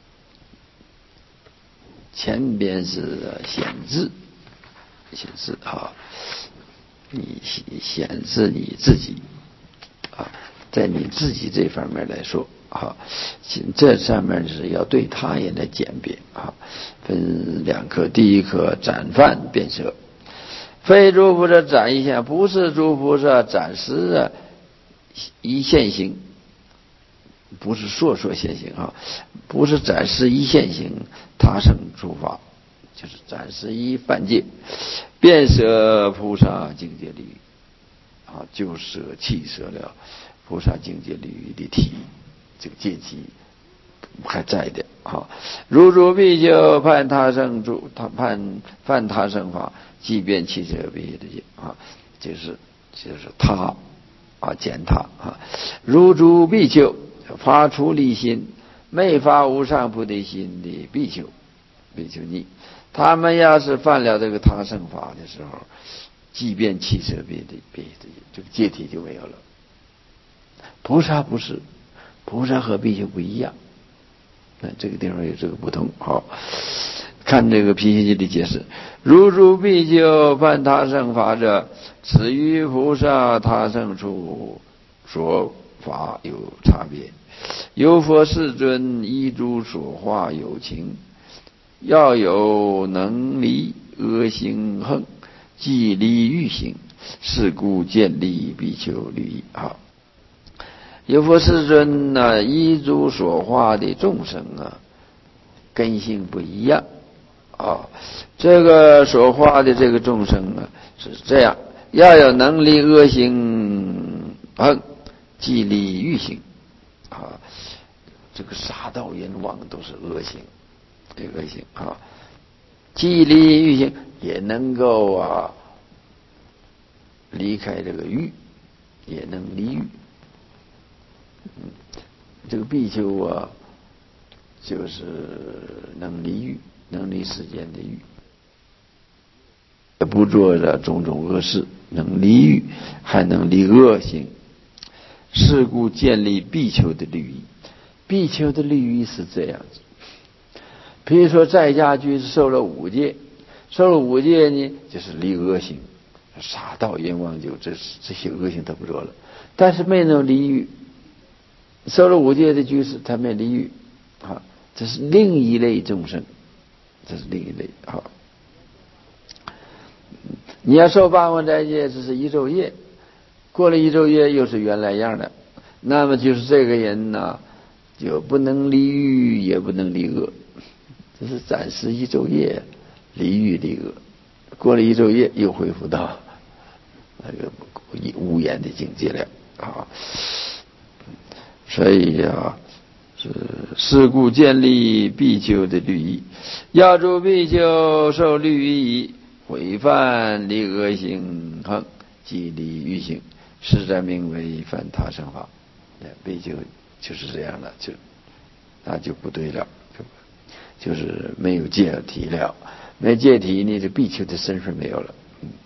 前边是显示啊，你显示你自己啊，在你自己这方面来说啊，这上面是要对他人的鉴别啊，分2科，第一科展范辨舍。非诸菩萨展一现，不是诸菩萨展示一现行，不是说现行啊，不是展示一现行，他生诸法，就是展示一犯戒，便舍菩萨境界律啊，就弃舍了菩萨境界律的体，这个阶级还在的啊。如诸比丘犯他生犯他生法，即便弃舍别的戒啊，就是他啊，践踏啊。如诸比丘发出离心，没发无上菩提心的比丘尼，他们要是犯了这个他生法的时候，即便弃舍别的这个戒体就没有了。 菩萨不是，菩萨和比丘不一样。那这个地方有这个不同。好，看这个毗邪经的解释：如诸比丘犯他生法者，此于菩萨他生处说法有差别。有佛世尊依诸所化有情，要有能离恶行横，即离欲行，是故见立比丘律仪。好，有佛世尊呢，依诸所化的众生啊，根性不一样啊。这个所化的这个众生啊，是这样，要有能离恶行横，即离欲行啊。这个杀盗淫妄都是恶行，恶行啊。即离欲行，也能够啊离开这个欲，也能离欲。这个比丘啊，就是能离欲，能离世间的欲，也不做这种种恶事，能离欲，还能离恶行。是故建立比丘的律仪。比丘的律仪是这样子，比如说在家居士受了五戒，受了五戒呢，就是离恶行，杀盗淫妄酒，这些恶行他不做了，但是没能离欲。受了五戒的居士，他没离欲啊，这是另一类众生，这是另一类啊。你要受八关斋戒，这是一昼夜，过了一昼夜又是原来样的，那么就是这个人呢，就不能离欲，也不能离恶，这是暂时一昼夜离欲离恶，过了一昼夜又恢复到那个无言的境界了啊。所以啊，是故建立比丘的律仪。要诸比丘受律仪，毁犯离恶行横，即离欲行，实在名为犯他生法。比丘就是这样的，那就不对了，就是没有戒体了，没戒体呢，这比丘的身份没有了。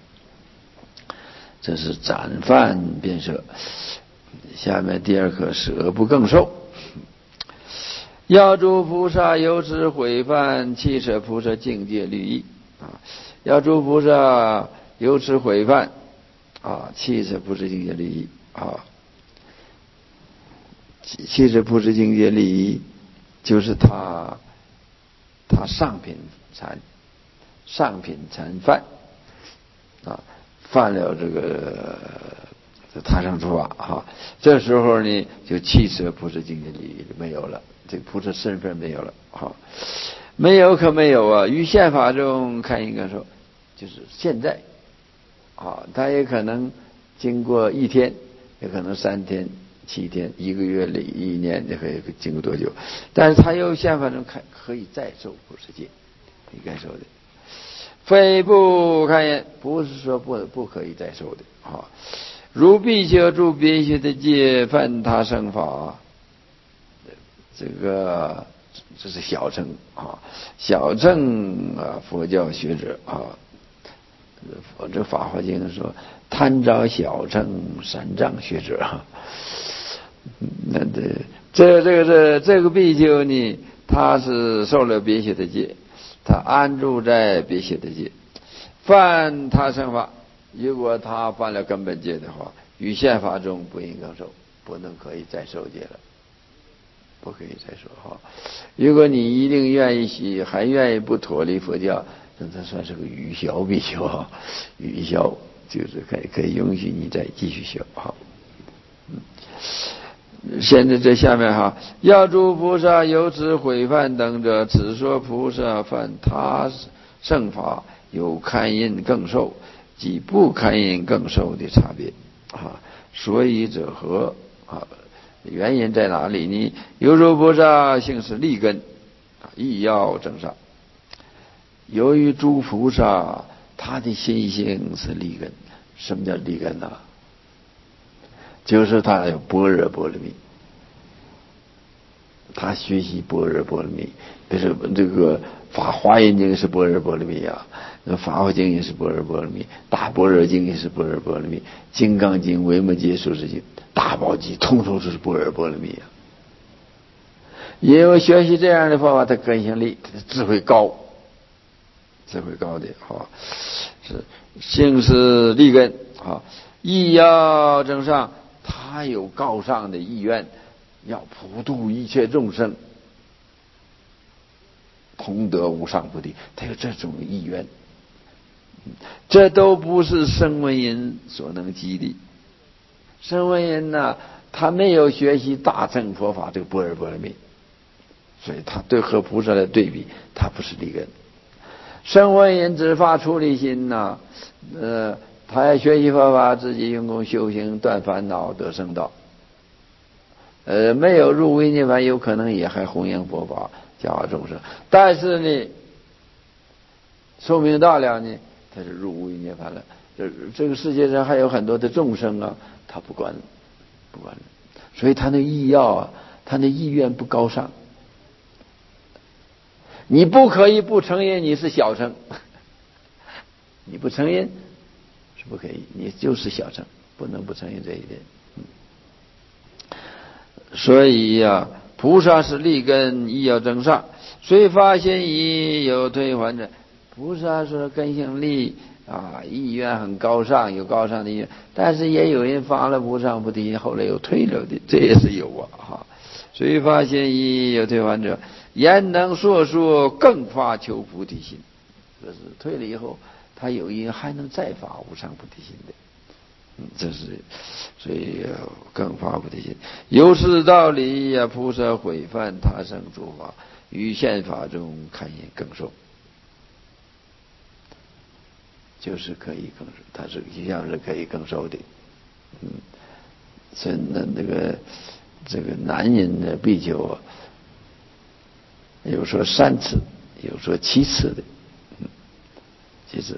这是斩犯变色。下面第二课，舍不更受。要诸菩萨由此毁犯弃舍菩萨境界律仪啊！要诸菩萨由此毁犯啊，弃舍菩萨境界律仪啊！弃舍菩萨境界律仪，就是他上品禅犯啊，犯了这个他生处法哈，这时候呢就弃舍菩萨境界律仪没有了，这个菩萨身份没有了哈，没有可没有啊！于现法中看应该说，就是现在啊，他也可能经过一天，也可能3天、7天、1个月、1年，也可以经过多久，但是他又现法中看可以再受菩萨戒，应该受的。非不堪言，不是说不可以再受的啊。如比丘住别学的戒，犯他生法，这是小乘啊，小乘啊，佛教学者啊，这法华经说贪着小乘三藏学者啊，那这个比丘呢，他是受了别学的戒，他安住在别学的戒，犯他生法。如果他犯了根本戒的话，于现法中不应更受，不能可以再受戒了，不可以再受哈。如果你一定愿意还愿意不脱离佛教，那这算是个愚小比丘哈，愚小就是可以允许你再继续修哈。现在这下面哈，要诸菩萨由此毁犯等者，此说菩萨犯他圣法有堪因更受及不堪因更受的差别啊。所以者何啊？原因在哪里呢？有诸菩萨性是利根亦要正上。由于诸菩萨他的心性是利根，什么叫利根呢？就是他有般若波罗蜜， 他学习般若波罗蜜，比如说这个华严经是般若波罗蜜啊，法华经也是般若波罗蜜，大般若经也是般若波罗蜜，金刚经、维摩诘疏释经、大宝积统统是般若波罗蜜啊。因为学习这样的方法，他根性力，智慧高，智慧高的是性是利根意要正上，他有高尚的意愿，要普度一切众生，同得无上菩提，他有这种意愿。这都不是声闻人所能激励。声闻人呢，他没有学习大乘佛法这个般若波罗蜜，所以他对和菩萨的对比，他不是利根。声闻人只发出离心呢，他要学习佛法，自己用功修行，断烦恼，得圣道。没有入微涅槃，有可能也还弘扬佛法，教化众生。但是呢，寿命大了呢，他是入微涅槃了。这个世界上还有很多的众生啊，他不管了。所以他的意要啊，他的意愿不高尚。你不可以不承认你是小乘，你不承认是不可以，你就是小乘，不能不承认这一点。所以呀，菩萨是利根，意要正上，虽发心意有退还者。菩萨说根性力意愿很高尚，有高尚的意愿，但是也有人发了无上菩提心，后来又退了的，这也是有虽发心意有退还者，焉能说更发求菩提心？就是退了以后，他有因还能再发无上菩提心的。这是所以更发菩提心。由是道理菩萨毁犯他生诸法，于现法中看见更受，就是可以更受，他是一样是可以更受的。真的这个男人的比丘有说3次，有说7次的，其实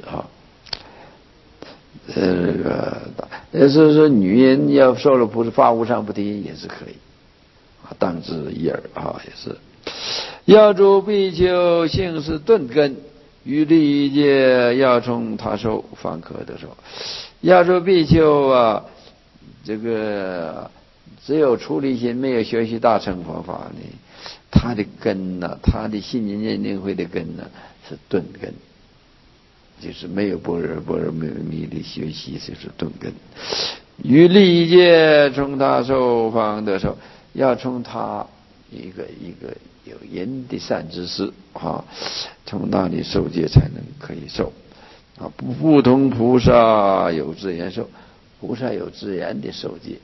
也是说女人要受了菩萨发无上菩提心也是可以当知一耳也是。要诸比丘性是钝根，于利益界要从他受，方可得受。要诸比丘这个只有出离心，没有学习大乘佛法呢，他的根他的信心认定慧的根是钝根，就是没有般若蜜的学习，就是钝根。于利益界从他受，方得受，要从他一个有因的善知识从那里受戒才能可以受不同菩萨有自言受，菩萨有自言的受戒。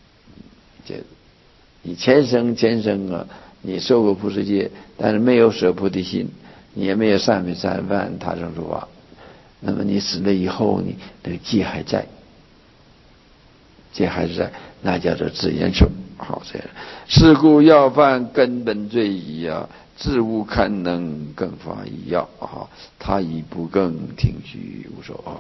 你前生你受过菩萨戒，但是没有舍菩提心，你也没有善品善犯他生诸法，那么你死了以后呢，那个戒还在，那叫做自言受。这样是故要犯根本罪疑自无堪能更发意要他亦不更听须无受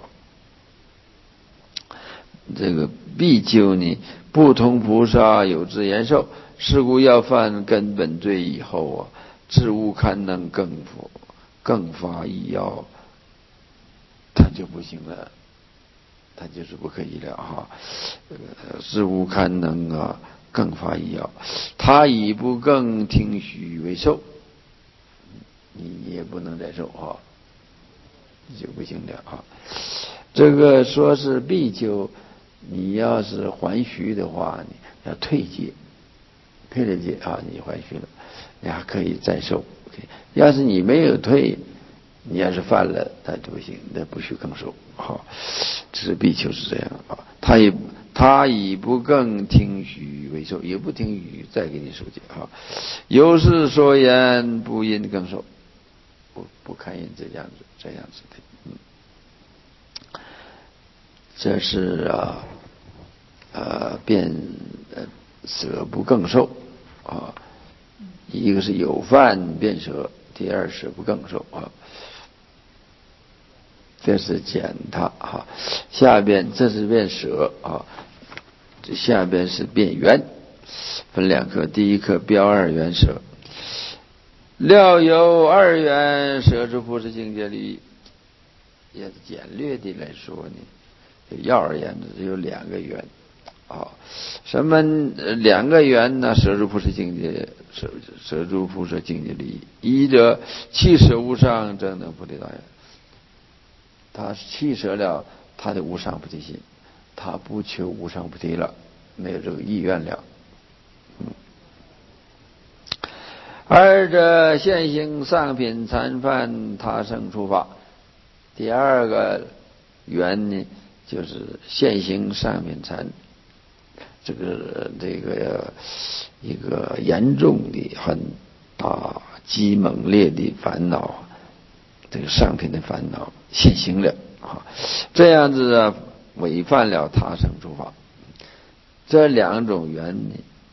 这个比丘呢，不同菩萨有自言受，是故要犯根本罪以后自无堪能更发意要，他就不行了，他就是不可以了自无堪能更发意要，他亦不更听须为受，你也不能再受就不行了这个说是比丘，你要是还虚的话，你要退戒，退了戒你还虚了，你还可以再受。要是你没有退，你要是犯了，那就不行，那不许更受这是比丘是这样他亦不更听须为受，也不听须再给你受戒有是说言不应更受，不看应这样子的这是变舍不更受一个是有犯变舍，第二是不更受这是减他下边这是变舍这下边是变缘， 分两课，第一课标二元舍，料有二元舍之菩萨境界里，也简略的来说呢，要而言只有两个缘啊。什么两个缘呢？舍诸菩萨境界，舍诸菩萨境界里，一者弃舍无上正等菩提大愿，他弃舍了他的无上菩提心，他不求无上菩提了，没有这个意愿了。二者现行上品参犯他生出法，第二个缘呢，就是现行上品参，这个一个严重的很激猛烈的烦恼，这个上品的烦恼现行了啊，这样子违反了他生出法。这两种缘呢，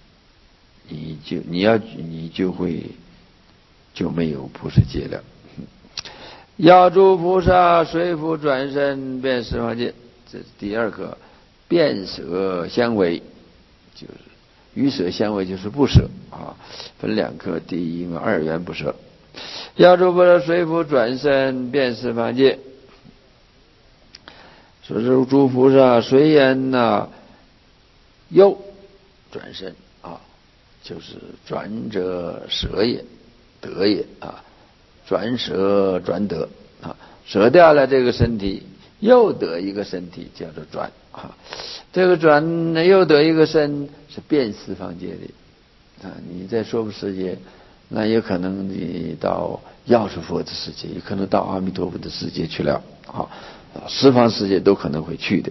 你就没有菩萨戒了。要诸菩萨随复转身遍十方界，这是第二个遍舍相违，就是与舍相违，就是不舍啊。分两课，第一个二元不舍。要诸菩萨随复转身遍十方界，说是诸菩萨随缘又转身啊，就是转者舍也，得也啊，转舍转得啊，舍掉了这个身体，又得一个身体，叫做转啊。这个转又得一个身，是遍十方界的啊。你在娑婆世界，那也可能你到药师佛的世界，也可能到阿弥陀佛的世界去了啊，十方世界都可能会去的。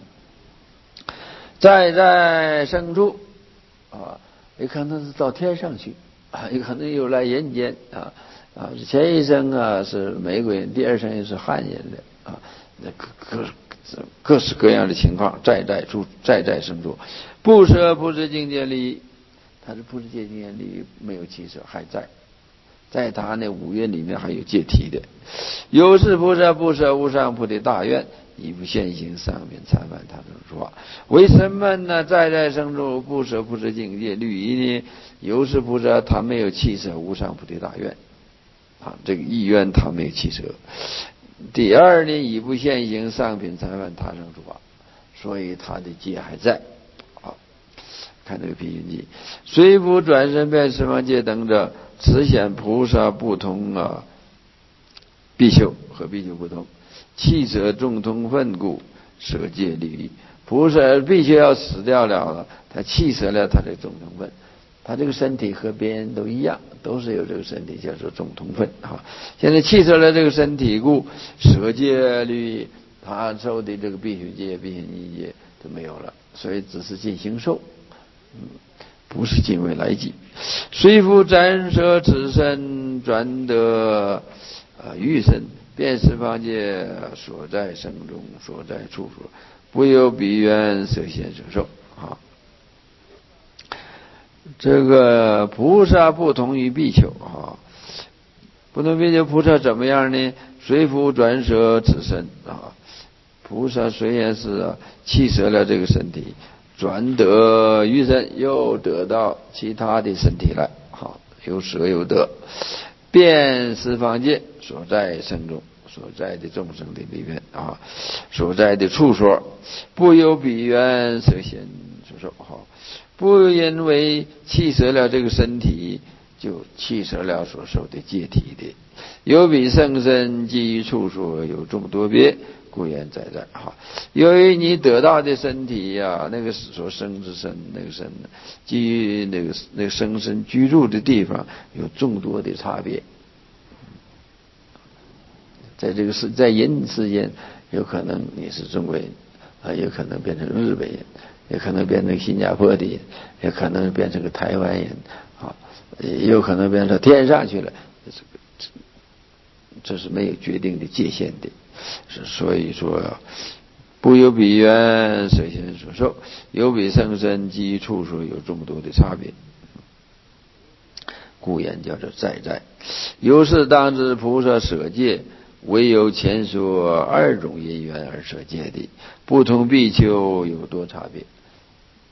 在生处啊，也可能是到天上去啊，也可能又来人间啊。前一生是美国人，第二生也是汉人的啊，各式各样的情况，在生处，不舍不是境界里，他的不是境界里没有起舍，还在他那五蕴里面还有戒体的。有是菩萨不舍无上菩提大愿，以不现行上面参犯他生出法。为什么呢？在生处不舍不是境界里呢？有是菩萨他没有起舍无上菩提大愿啊，这个意愿他没有起舍。第二呢，以不现行上品参犯他生出法，所以他的戒还在。好，看这个毗云记，虽不转身遍十方界等者，此显菩萨不同必修和必修不同，弃舍众同分故，舍戒利益。菩萨必须要死掉了，他弃舍了他的众同分。他这个身体和别人都一样，都是有这个身体，叫做众同分啊。现在弃舍了这个身体故，舍戒律，他受的这个必须戒、必须尼戒就没有了，所以只是尽形寿，不是尽未来际。虽复暂舍此身，转得欲身，遍十方界所在生中，所在处所，不由彼缘色现舍受啊。这个菩萨不同于比丘啊，不同比丘菩萨怎么样呢？随复转舍此身啊，菩萨虽然是弃舍了这个身体，转得余身，又得到其他的身体来，好，有舍有得，遍十方界所在生中，所在的众生的里面啊，所在的处所，不由彼缘色现所受好。不因为弃舍了这个身体，就弃舍了所受的戒体的。有比圣身基于处所有众多别，故言在哈。由于你得到的身体那个所生之身，那个身基于那个生身居住的地方有众多的差别。在这个在人世间，有可能你是中国人有可能变成日本人，也可能变成新加坡的人，也可能变成个台湾人也有可能变成天上去了，这是没有决定的界限的。所以说不由彼缘色现所受，有比生身基于处所有众多的差别，故言叫做在。由是当知菩萨舍戒，唯有前说二种因缘而舍戒的，不同比丘有多差别。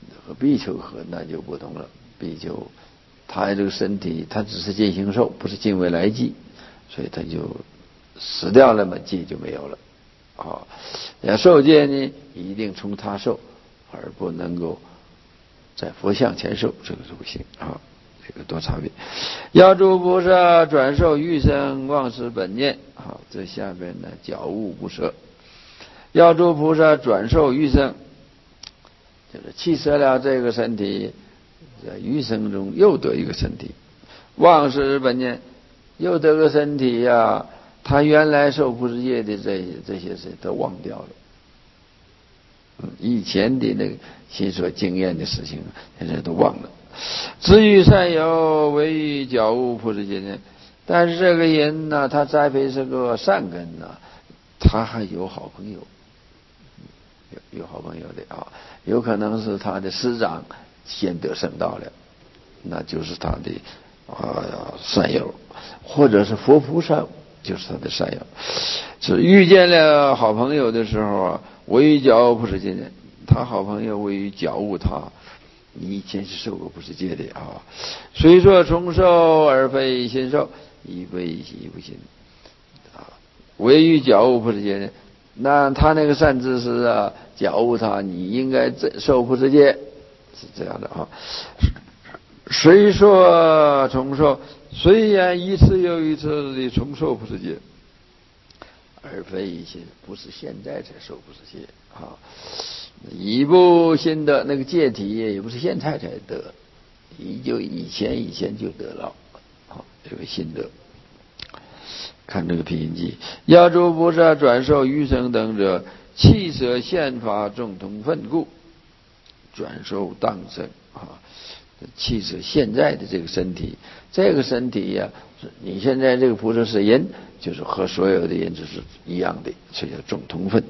和比丘和那就不同了。比丘他这个身体，他只是尽形寿，不是尽未来际，所以他就死掉了嘛，戒就没有了。要受戒呢，一定从他受，而不能够在佛像前受，这个是不行啊。这个多差别。要诸菩萨转受欲生忘失本念。好，这下边呢觉悟不舍。要诸菩萨转受欲生，就是弃舍了这个身体，在余生中又得一个身体，忘失本念，又得个身体呀，他原来受菩萨戒的这些事都忘掉了。以前的那个心所经验的事情，现在都忘了。至于善友，唯于觉悟菩萨戒呢。但是这个人呢，他栽培是个善根呢，他还有好朋友，有好朋友的啊，有可能是他的师长先得圣道了，那就是他的善友，或者是佛菩萨就是他的善友。是遇见了好朋友的时候啊，唯于觉悟菩萨戒呢，他好朋友唯于觉悟他，你以前是受过菩萨戒的啊。虽说重受而非新受，亦非亦不新啊。唯于觉悟菩萨戒呢，那他那个善知识啊，觉悟他，你应该受菩萨戒，是这样的啊。虽说重受，虽然一次又一次的重受菩萨戒，而非一心，不是现在才受菩萨戒啊。一不新的那个戒体也不是现在才得，以前就得了啊，这个心得。看这个辟印记，要诸菩萨转受余生等者，弃舍现法众同分故，转受当生啊。弃舍现在的这个身体，这个身体呀，你现在这个菩萨是人，就是和所有的人就是一样的，所以叫众同分。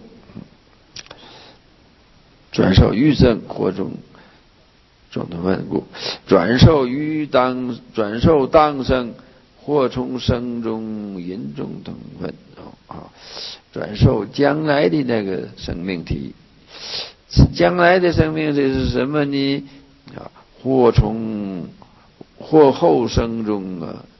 转受余生或众同分故，转受当生，或从生中因中同分转受将来的那个生命体，将来的生命体是什么呢？或后生中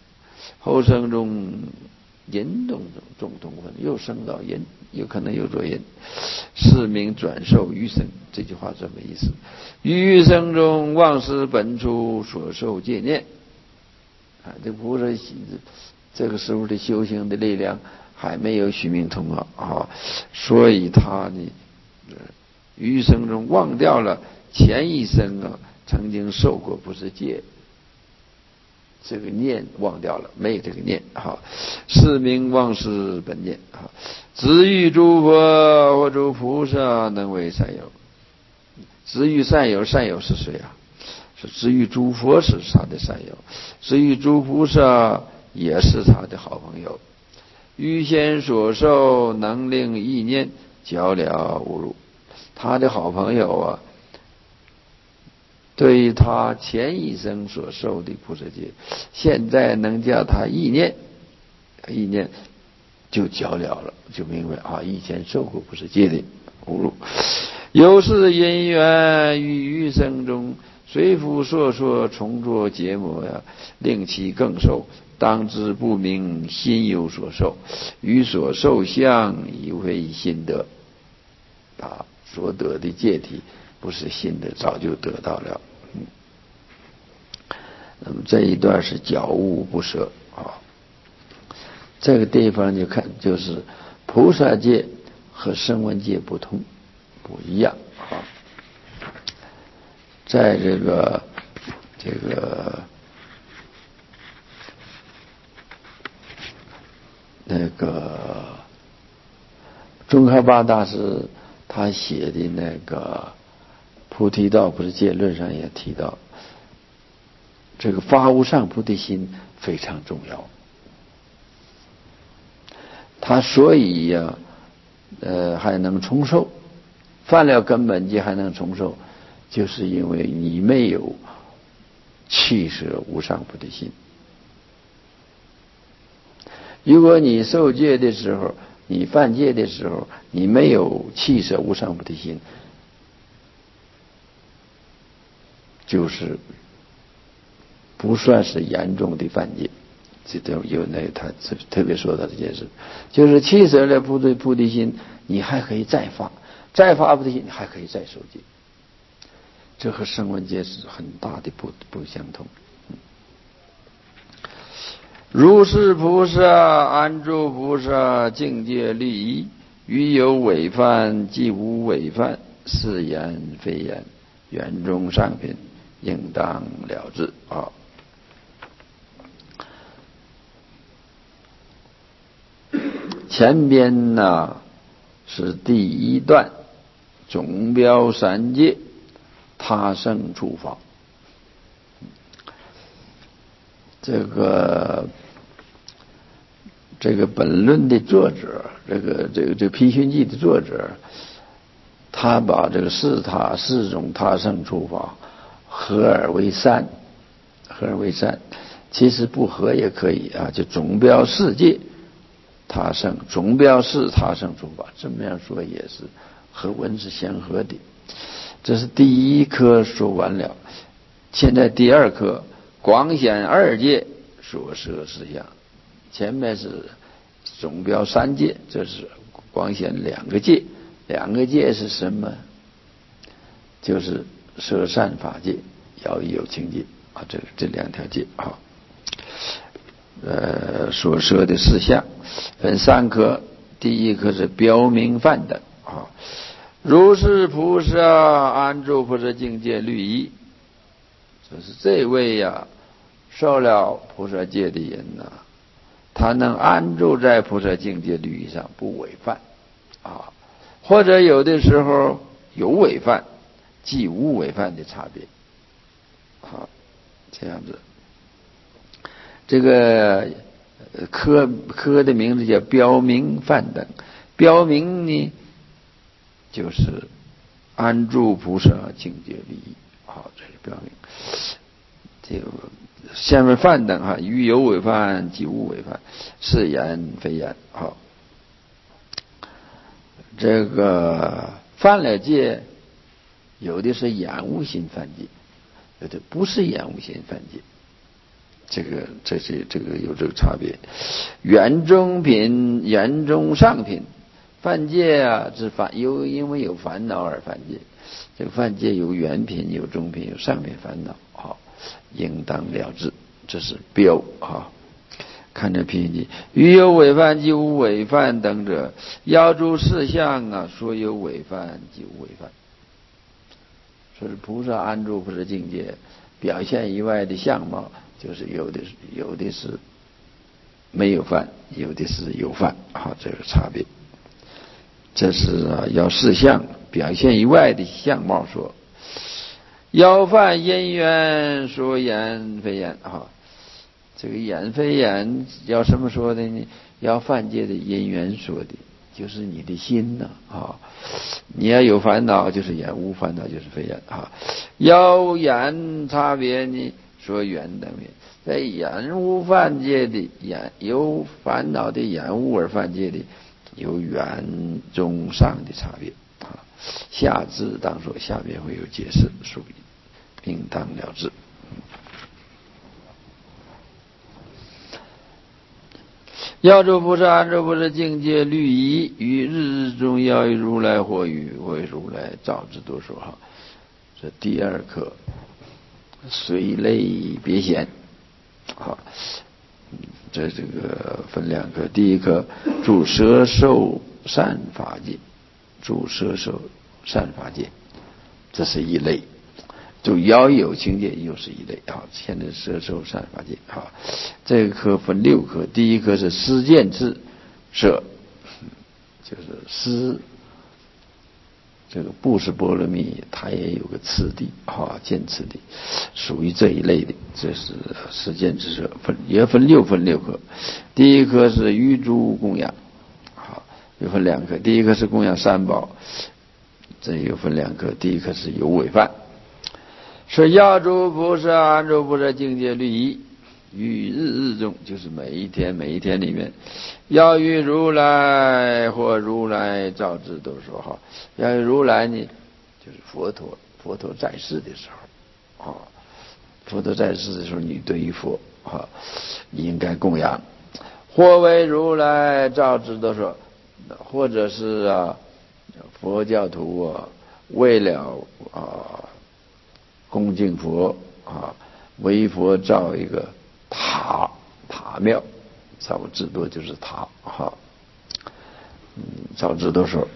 因中同分，又生到因，有可能又做因，是名转受余生。这句话这么意思。余生中忘失本初所受戒念这菩萨这个时候的修行的力量还没有须弥通所以他呢余生中忘掉了前一生曾经受过菩萨戒，这个念忘掉了，没有这个念是名忘失本念只欲诸佛或诸菩萨能为善友。只欲善友，善友是谁啊？是只欲诸佛是他的善友，只欲诸菩萨也是他的好朋友。欲先所受能令意念交了无入，他的好朋友对于他前一生所受的菩萨戒，现在能叫他意念就交了，就明白以前受过菩萨戒的无入。有是因缘于余生中，随复所说重作结魔令其更受，当知不明心有所受，于所受相以为心得所得的戒体不是新的，早就得到了。那么这一段是觉悟不舍这个地方就看就是菩萨戒和声闻戒不同，不一样在这个那个宗喀巴大师他写的那个菩提道菩萨戒论上也提到，这个发无上菩提心非常重要。他所以还能重受，犯了根本戒还能重受，就是因为你没有弃舍无上菩提心。如果你受戒的时候，你犯戒的时候，你没有弃舍无上菩提心， 就是不算是严重的犯戒。这都有那他特别说到这件事，就是起舍了菩提心，你还可以再发菩提心，你还可以再受戒。这和声闻戒是很大的不相同。如是菩萨安住菩萨境界律仪，于有违犯即无违犯，是言非言，圆中上品，应当了之啊。前边呢是第一段总标三界他胜处法。这个本论的作者，这批训记的作者，他把这个四种他胜处法合而为三，其实不合也可以啊，就总标世界他胜，总标是他胜处法，这么样说也是和文是相合的。这是第一科说完了，现在第二科广显二界所摄事项，前面是总标三界，这是广显两个界是什么？就是摄善法界、要义有情界啊，这两条界啊。所摄的事项分三科，第一科是标明犯等啊。如是菩萨安住菩萨境界律仪，就是这位呀，受了菩萨戒的人呐，他能安住在菩萨境界律仪上，不违犯啊。或者有的时候有违犯，即无违犯的差别啊，这样子。这个科的名字叫标明犯等，标明呢就是安住菩萨境界律仪，好，这是标明。这个下面犯等哈，于有违犯即无违犯，是言非言。好，这个犯了戒，有的是厌恶心犯戒，有的不是厌恶心犯戒。这个有这个差别。圆中品、圆中上品，犯戒啊，因为有烦恼而犯戒。这个犯戒有圆品、有中品、有上品烦恼，好，应当了之。这是标啊。看这批记，于有违犯即无违犯等者，要诸事项啊，说有违犯即无违犯。说是菩萨安住菩萨境界，表现以外的相貌，就是有的是没有犯，有的是有犯啊，这个差别。这是要事项表现以外的相貌说，要犯因缘说言非言啊。这个言非言要什么说的呢？要犯戒的因缘说的，就是你的心呐啊。你要有烦恼就是言，无烦恼就是非言啊。要言差别呢，说缘等别。在言无犯戒的言，有烦恼的言无而犯戒的，有缘中上的差别啊。下至当说，下面会有解释，属于应当了之。要住菩萨安住菩萨境界律仪，于日日中要与如来或与如来照之多说哈。这第二课随类别显。好，这个分两课，第一课住摄受善法界，住摄受善法界，这是一类。就要有情界又是一类啊，现在摄受善法界啊。这个课分六课，第一课是施见智摄，就是施这个布施波罗蜜，它也有个次第啊，见次第，属于这一类的。这是施见智摄，也分六课。第一课是于诸供养，好，又分两课。第一课是供养三宝，这又分两课。第一课是有违犯。说要住菩萨安住菩萨境界律仪，于日日中，就是每一天里面，要与如来或如来照之都说哈。要与如来呢，就是佛陀在世的时候佛陀在世的时候，你对于佛你应该供养。或为如来照智多说，或者是佛教徒为了恭敬佛为佛造一个塔庙，造智多就是塔造智多说。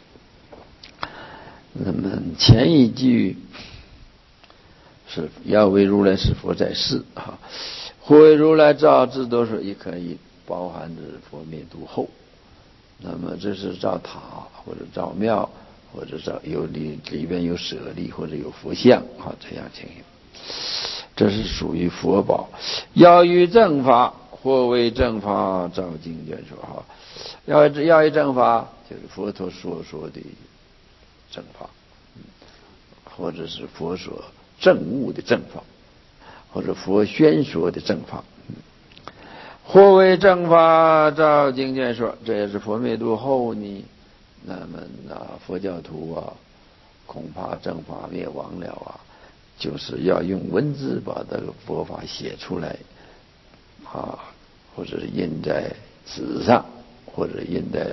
那么前一句是要为如来是佛在世或为如来造智多说，也可以包含着佛灭度后。那么这是造塔或者造庙，或者造里边有舍利或者有佛像这样情形，这是属于佛宝。要于正法，或为正法造经卷说要于正法，就是佛陀所说的正法，或者是佛所证悟的正法，或者佛宣说的正法。或为正法照经卷说，这也是佛灭度后呢。那么佛教徒恐怕正法灭亡了就是要用文字把这个佛法写出来或者印在纸上，或者印在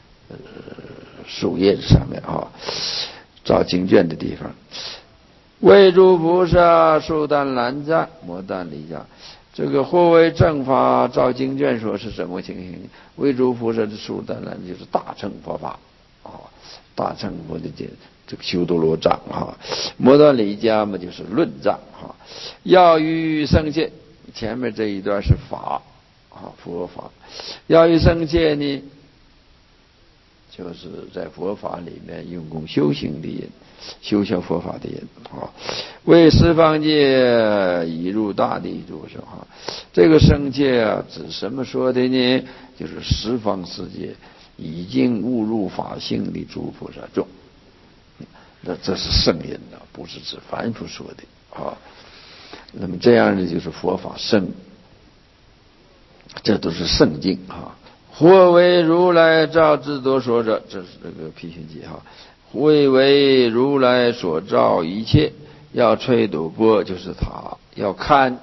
树叶上面照经卷的地方。为诸菩萨受担难赞摩担离家，这个或为正法照经卷说是什么情形？为诸菩萨的受担难就是大乘佛法大乘佛的这个修多罗藏摩担离家嘛就是论藏要于僧戒，前面这一段是法佛法。要于僧戒呢，就是在佛法里面用功修行的人，修行佛法的人为十方界已入大地诸生这个僧戒指什么说的呢？就是十方世界已经悟入法性的诸菩萨众。那这是圣人不是指凡夫说的那么这样的就是佛法圣，这都是圣境或为如来照智多说者，这是这个毗须戒会为如来所造一切，要吹斗钵就是塔，要看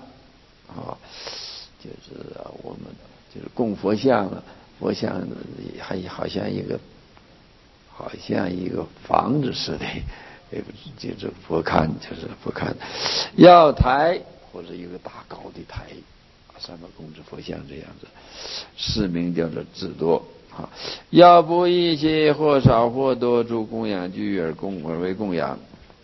就是我们就是供佛像佛像还好像一个房子似的，就是佛龛，就是佛龛，要台或者一个大高的台上面供着佛像这样子，是名叫做智多要不一切或少或多诸供养具而为供养。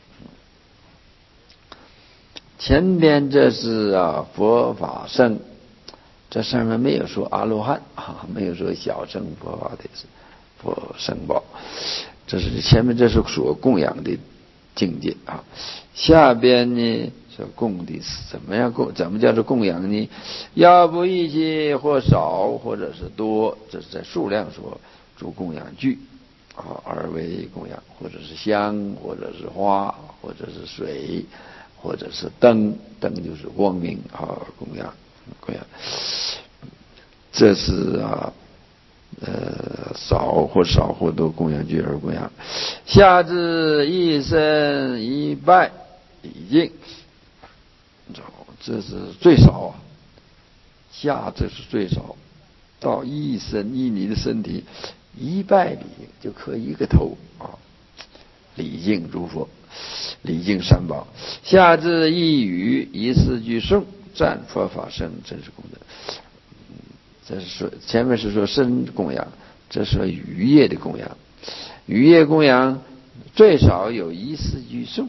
前边这是佛法圣，这上面没有说阿罗汉没有说小乘佛法的佛圣宝，这是前面这是所供养的境界下边呢说供的怎么样怎么叫做供养呢？要不一些或少或者是多，这是在数量说诸供养具而为供养，或者是香，或者是花，或者是水，或者是灯就是光明供养。这是少或多供养具而供养。下至一生一拜礼敬，这是最少下这是最少，到一生依你的身体一拜礼敬就磕一个头礼敬诸佛，礼敬三宝。下至一语一四句诵赞佛法僧真实功德。这是说前面是说身供养，这是说语业的供养。语业供养最少有一四句诵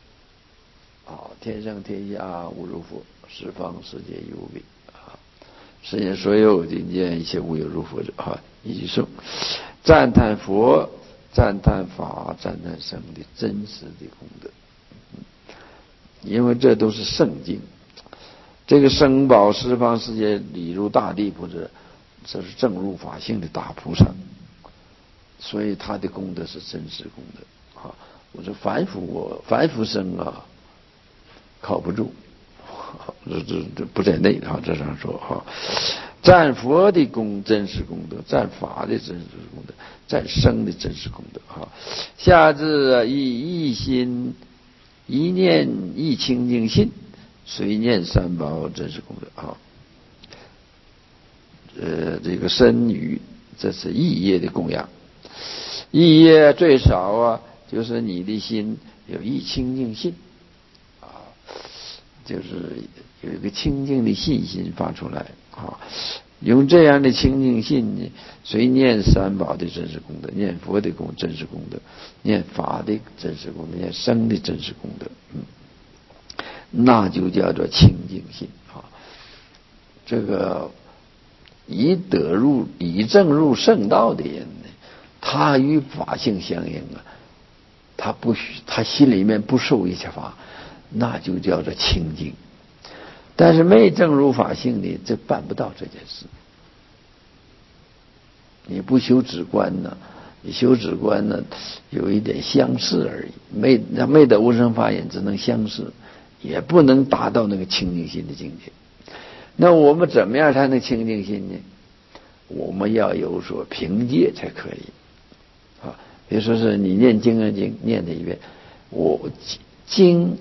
天上天下无如佛，十方世界有比世间所有境界一切无有如佛者一句诵，赞叹佛，赞叹法，赞叹僧的真实的功德。因为这都是圣经，这个生宝十方世界理入大地菩萨，这是正入法性的大菩萨，所以他的功德是真实功德我说凡夫僧靠不住，这不在内这上说赞佛的真实功德，赞法的真实功德，赞僧的真实功德下至一心一念一清净心，随念三宝真实功德啊。这个身语，这是意业的供养。意业最少啊，就是你的心有一清净心啊，就是有一个清净的信心发出来啊。用这样的清净心呢，随念三宝的真实功德，念佛的真实功德，念法的真实功德，念僧的真实功德，那就叫做清净心啊。这个以正入圣道的人呢，他与法性相应啊，他心里面不受一切法，那就叫做清净。但是没正入法性的，这办不到这件事。你不修止观呢，你修止观呢，有一点相似而已，没得无生法眼，只能相似，也不能达到那个清净心的境界。那我们怎么样才能清净心呢？我们要有所凭借才可以啊。比如说是你念经念的一遍，我经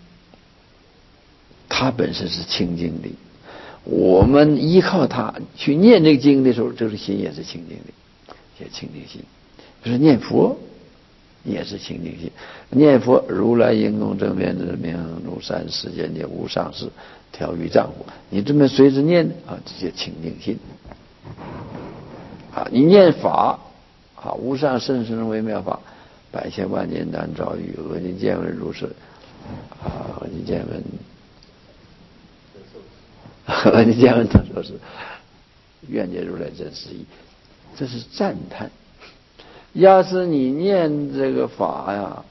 它本身是清净的，我们依靠它去念这个经的时候，这个心也是清净的，也清净心。就是念佛也是清净心，念佛如来应供正遍知明如山世间界无上士调御丈夫，你这么随着念啊，这叫清净心啊。你念法啊，无上甚深微妙法，百千万年难遭遇，阿耨见闻如是啊，阿耨见闻。阿耨见闻他说是愿解如来真实义，这是赞叹。要是你念这个法呀，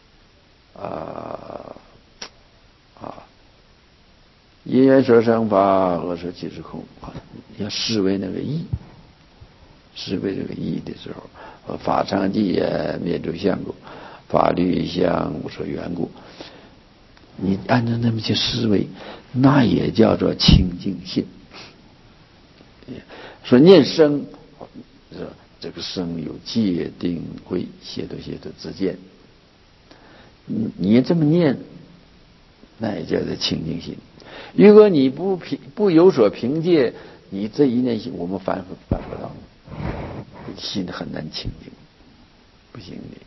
因缘所生法，我说即是空啊，要视为那个义，视为这个义的时候，法常寂也，灭诸相故，法律相无所缘故。你按照那么去思维，那也叫做清净心。说念僧，这个僧有戒定慧解脱之见，你这么念，那也叫做清净心。如果你不有所凭借，你这一念心，我们办不到，心很难清净，不行的。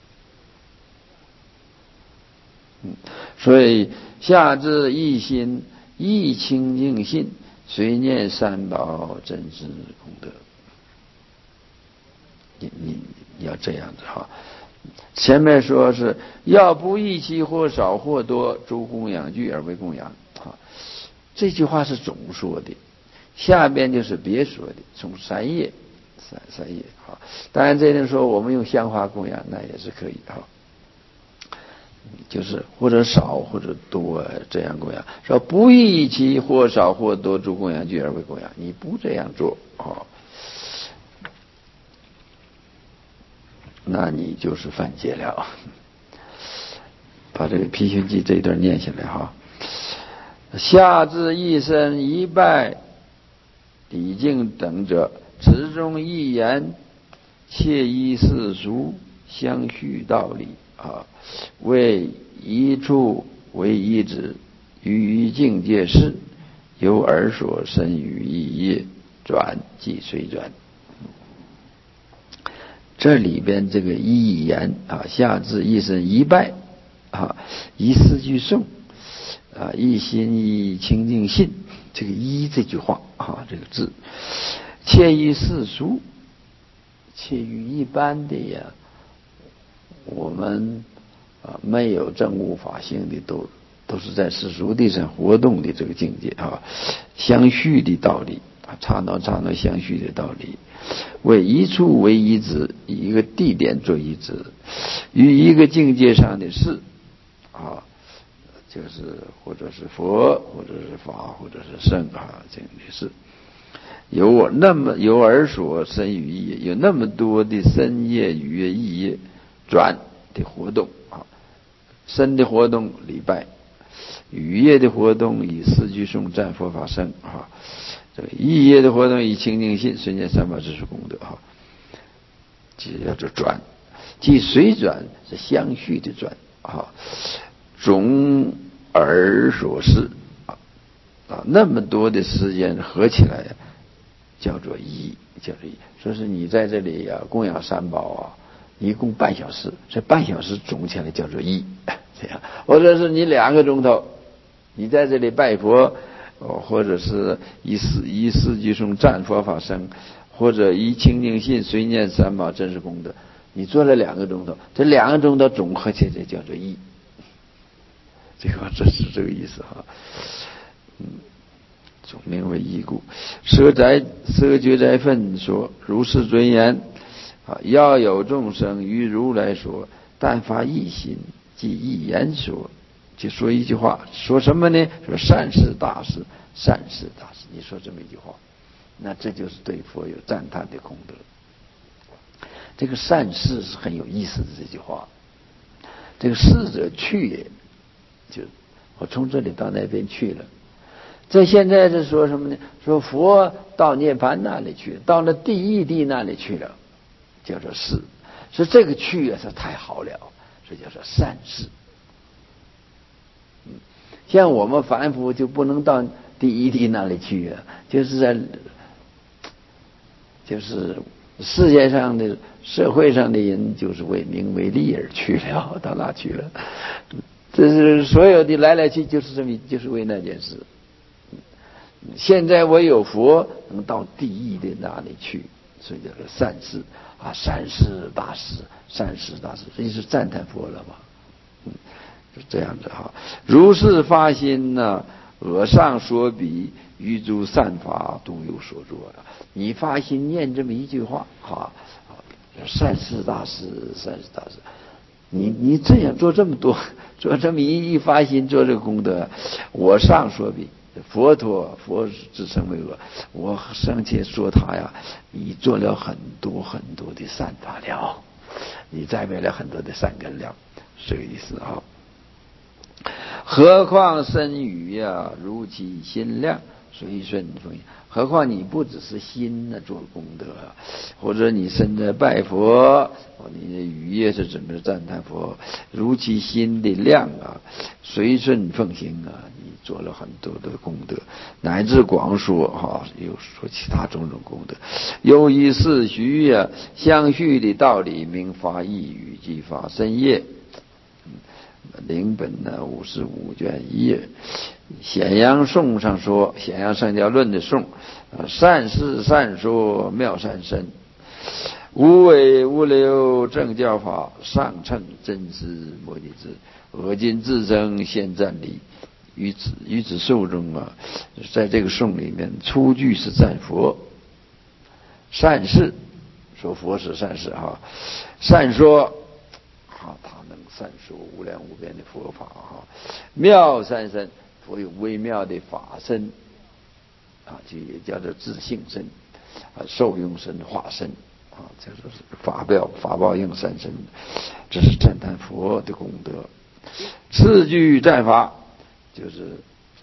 所以下至一心一清净心，随念三宝真实功德。你要这样子哈。前面说是要不一其或少或多，诸供养具而为供养啊。这句话是总说的，下边就是别说的，从三页啊。当然这里说我们用香花供养，那也是可以哈。就是或者少或者多这样供养，说不一其或少或多诸供养具而为供养，你不这样做啊，那你就是犯戒了。把这个毗须记这一段念下来哈。下至一身一拜礼敬等者，持中一言切依世俗相续道理啊，为一处为一指，于境界事，由耳所生于意业，转即随转。这里边这个一言啊，下至一身一拜啊，一四句诵啊，一心一清净信，这个一这句话啊，这个字切于世俗，切于一般的呀，我们没有证悟法性的都是在世俗地上活动的这个境界啊，相续的道理啊，刹那相续的道理，为一处为一指，以一个地点做一指，与一个境界上的事啊，就是或者是佛，或者是法，或者是圣啊，这样的事。有耳所生于意业，有那么多的身业、语业、意业转的活动啊，身的活动礼拜，语业的活动以四句诵赞佛法僧啊，这个意业的活动以清净心随念三宝知识功德啊，这叫做转，即随转是相续的转啊， 总而所事那么多的时间合起来叫做一，叫做一。说是你在这里供养三宝一共半小时，这半小时总起来叫做一，这样。或者是你2个钟头，你在这里拜佛，或者是以四句颂赞佛法僧，或者以清净心随念三宝真实功德，你做了2个钟头，这2个钟头总合起来叫做一。这是这个意思哈。总名为一故。舍觉斋分说，如是尊言要有众生于如来说，但发一心，即一言说，就说一句话，说什么呢？说善事大事，善事大事。你说这么一句话，那这就是对佛有赞叹的功德。这个善事是很有意思的这句话。这个逝者去也，就我从这里到那边去了。这现在是说什么呢？说佛到涅槃那里去了，到了第一地那里去了，叫做事。所以这个去是太好了，所以叫做善事。像我们凡夫就不能到第一地那里去就是世界上的社会上的人，就是为名为利而去了，到哪去了？这是所有的来来去，就是为那件事。现在我有佛能到第一的那里去，所以叫做善事善事大事，善事大事，这就是赞叹佛了嘛。是这样的如是发心耳上说彼，于诸善法都有所作你发心念这么一句话善事大事，善事大事。你这样做这么多，做这么一发心做这个功德，我上说彼。佛自称为我尚且说他你做了很多很多的善法了，你栽培了很多的善根了，这个意思何况身语如其心量，随顺风。何况你不只是心做功德或者你身在拜佛，你的语业是怎么赞叹佛，如其心的量随顺奉行你做了很多的功德，乃至广说又说其他种种功德，又以四虚相续的道理，名发意语即发身业。灵本55卷1页，显阳颂上说，显阳圣教论的颂善事善说妙善身，无为无留正教法，上乘真实摩尼智，恶尽自增现赞礼。于此颂中在这个颂里面出句是赞佛，善事说佛是善事善说他能善说无量无边的佛法妙善身，佛有微妙的法身就也叫做自性身受用身化身这就是法报应善身，这是赞叹佛的功德。次句赞法就是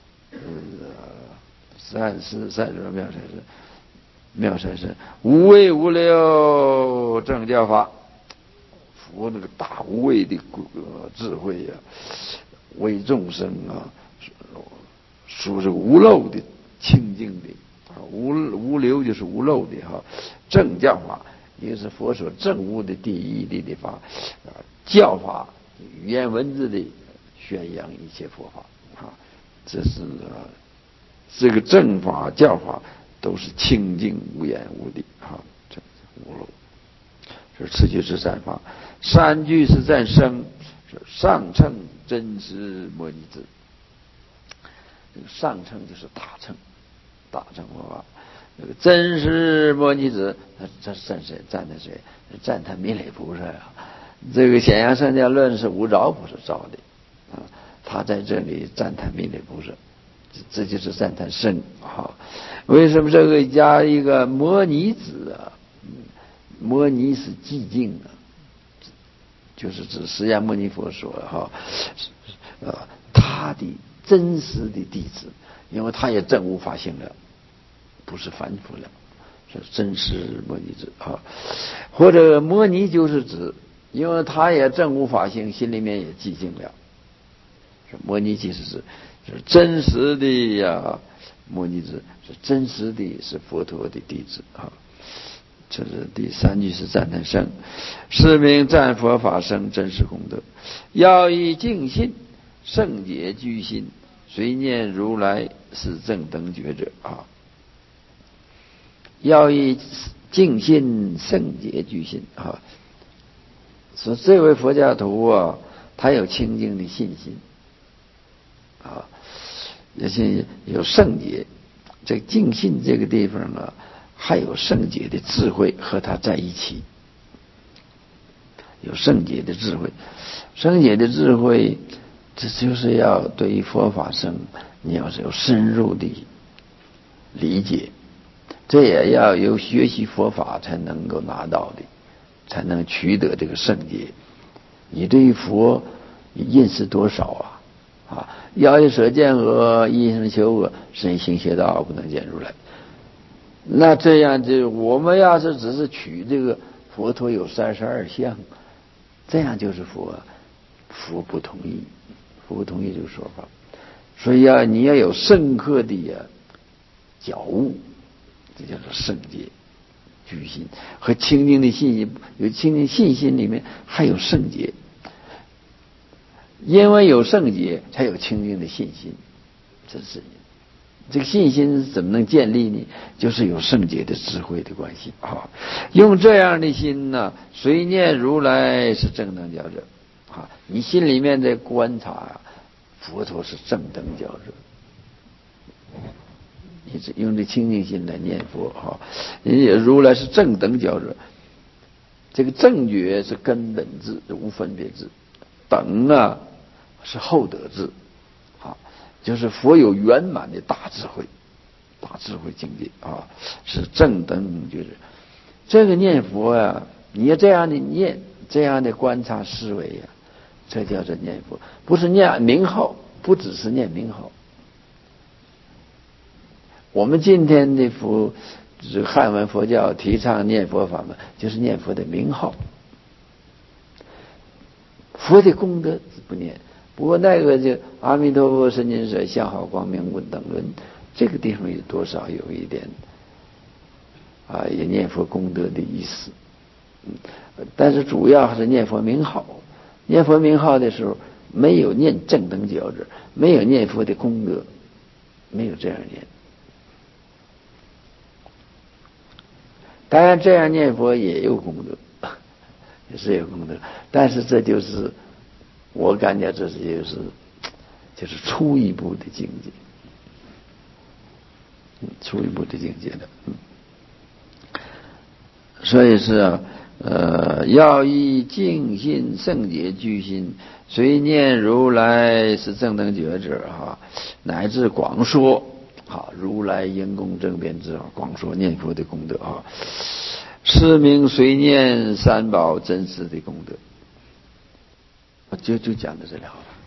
善事善说妙善身，妙善身无为无留正教法，佛那个大无畏的智慧为众生说是无漏的清净的无留就是无漏的正教法，也是佛所证悟的第一的法教法，语言文字的宣扬一切佛法这是这个正法教法都是清净无言无的这无漏。这次句是赞法，三句是赞生，上乘真实摩尼智。这个上乘就是大乘佛法，这个真实摩尼智，这是赞谁？赞叹谁？赞叹弥勒菩萨这个显阳圣教论是无着菩萨造的他在这里赞叹弥勒菩萨，这就是赞叹圣为什么这个加一个摩尼子摩尼是寂静就是指释迦牟尼佛说他的真实的弟子，因为他也证悟法性了，不是凡夫了，是真实摩尼子或者摩尼就是指因为他也证悟法性，心里面也寂静了， 摩尼其实是真实的呀，摩尼子是真实的，是佛陀的弟子啊。这是第3句是赞叹圣，是名赞佛法生真实功德，要以净信圣洁具心，随念如来是正等觉者啊。要以净信圣洁具心啊，说这位佛教徒啊，他有清净的信心啊，而且有圣洁。这净信这个地方啊，还有圣洁的智慧和他在一起，有圣洁的智慧。圣洁的智慧，这就是要对于佛法生，你要是有深入的理解，这也要有学习佛法才能够拿到的，才能取得这个圣洁。你对于佛你认识多少啊？要以舍见恶，一生求恶，身行邪道，不能见如来。那这样就我们要是只是取这个佛陀有32相，这样就是佛不同意，佛不同意这个说法。所以你要有深刻的觉悟，这叫做圣洁具心和清净的信心。有清净信心里面还有圣洁，因为有圣洁才有清净的信心。这个信心怎么能建立呢？就是有圣洁的智慧的关系啊。用这样的心呢，随念如来是正等觉者啊。你心里面在观察佛陀是正等觉者，你用这清净心来念佛啊。如来是正等觉者，这个正觉是根本智，无分别智，等是后得智啊。就是佛有圆满的大智慧境界啊，是正等觉者。这个念佛你要这样的念，这样的观察思维这叫做念佛，不是念名号，不只是念名号。我们今天的汉文佛教提倡念佛法门，就是念佛的名号，佛的功德不念。不过那个就阿弥陀佛深金舍相好光明问等论，这个地方有多少有一点也念佛功德的意思。但是主要还是念佛名号。念佛名号的时候，没有念正等觉者，没有念佛的功德，没有这样念。当然这样念佛也有功德，也是有功德，但是这就是我感觉这就是初一步的境界，初一步的境界的。所以是要以净信圣洁具心，随念如来是正等觉者乃至广说如来因功正遍智广说念佛的功德是名随念三宝真实的功德。就讲到这里好了。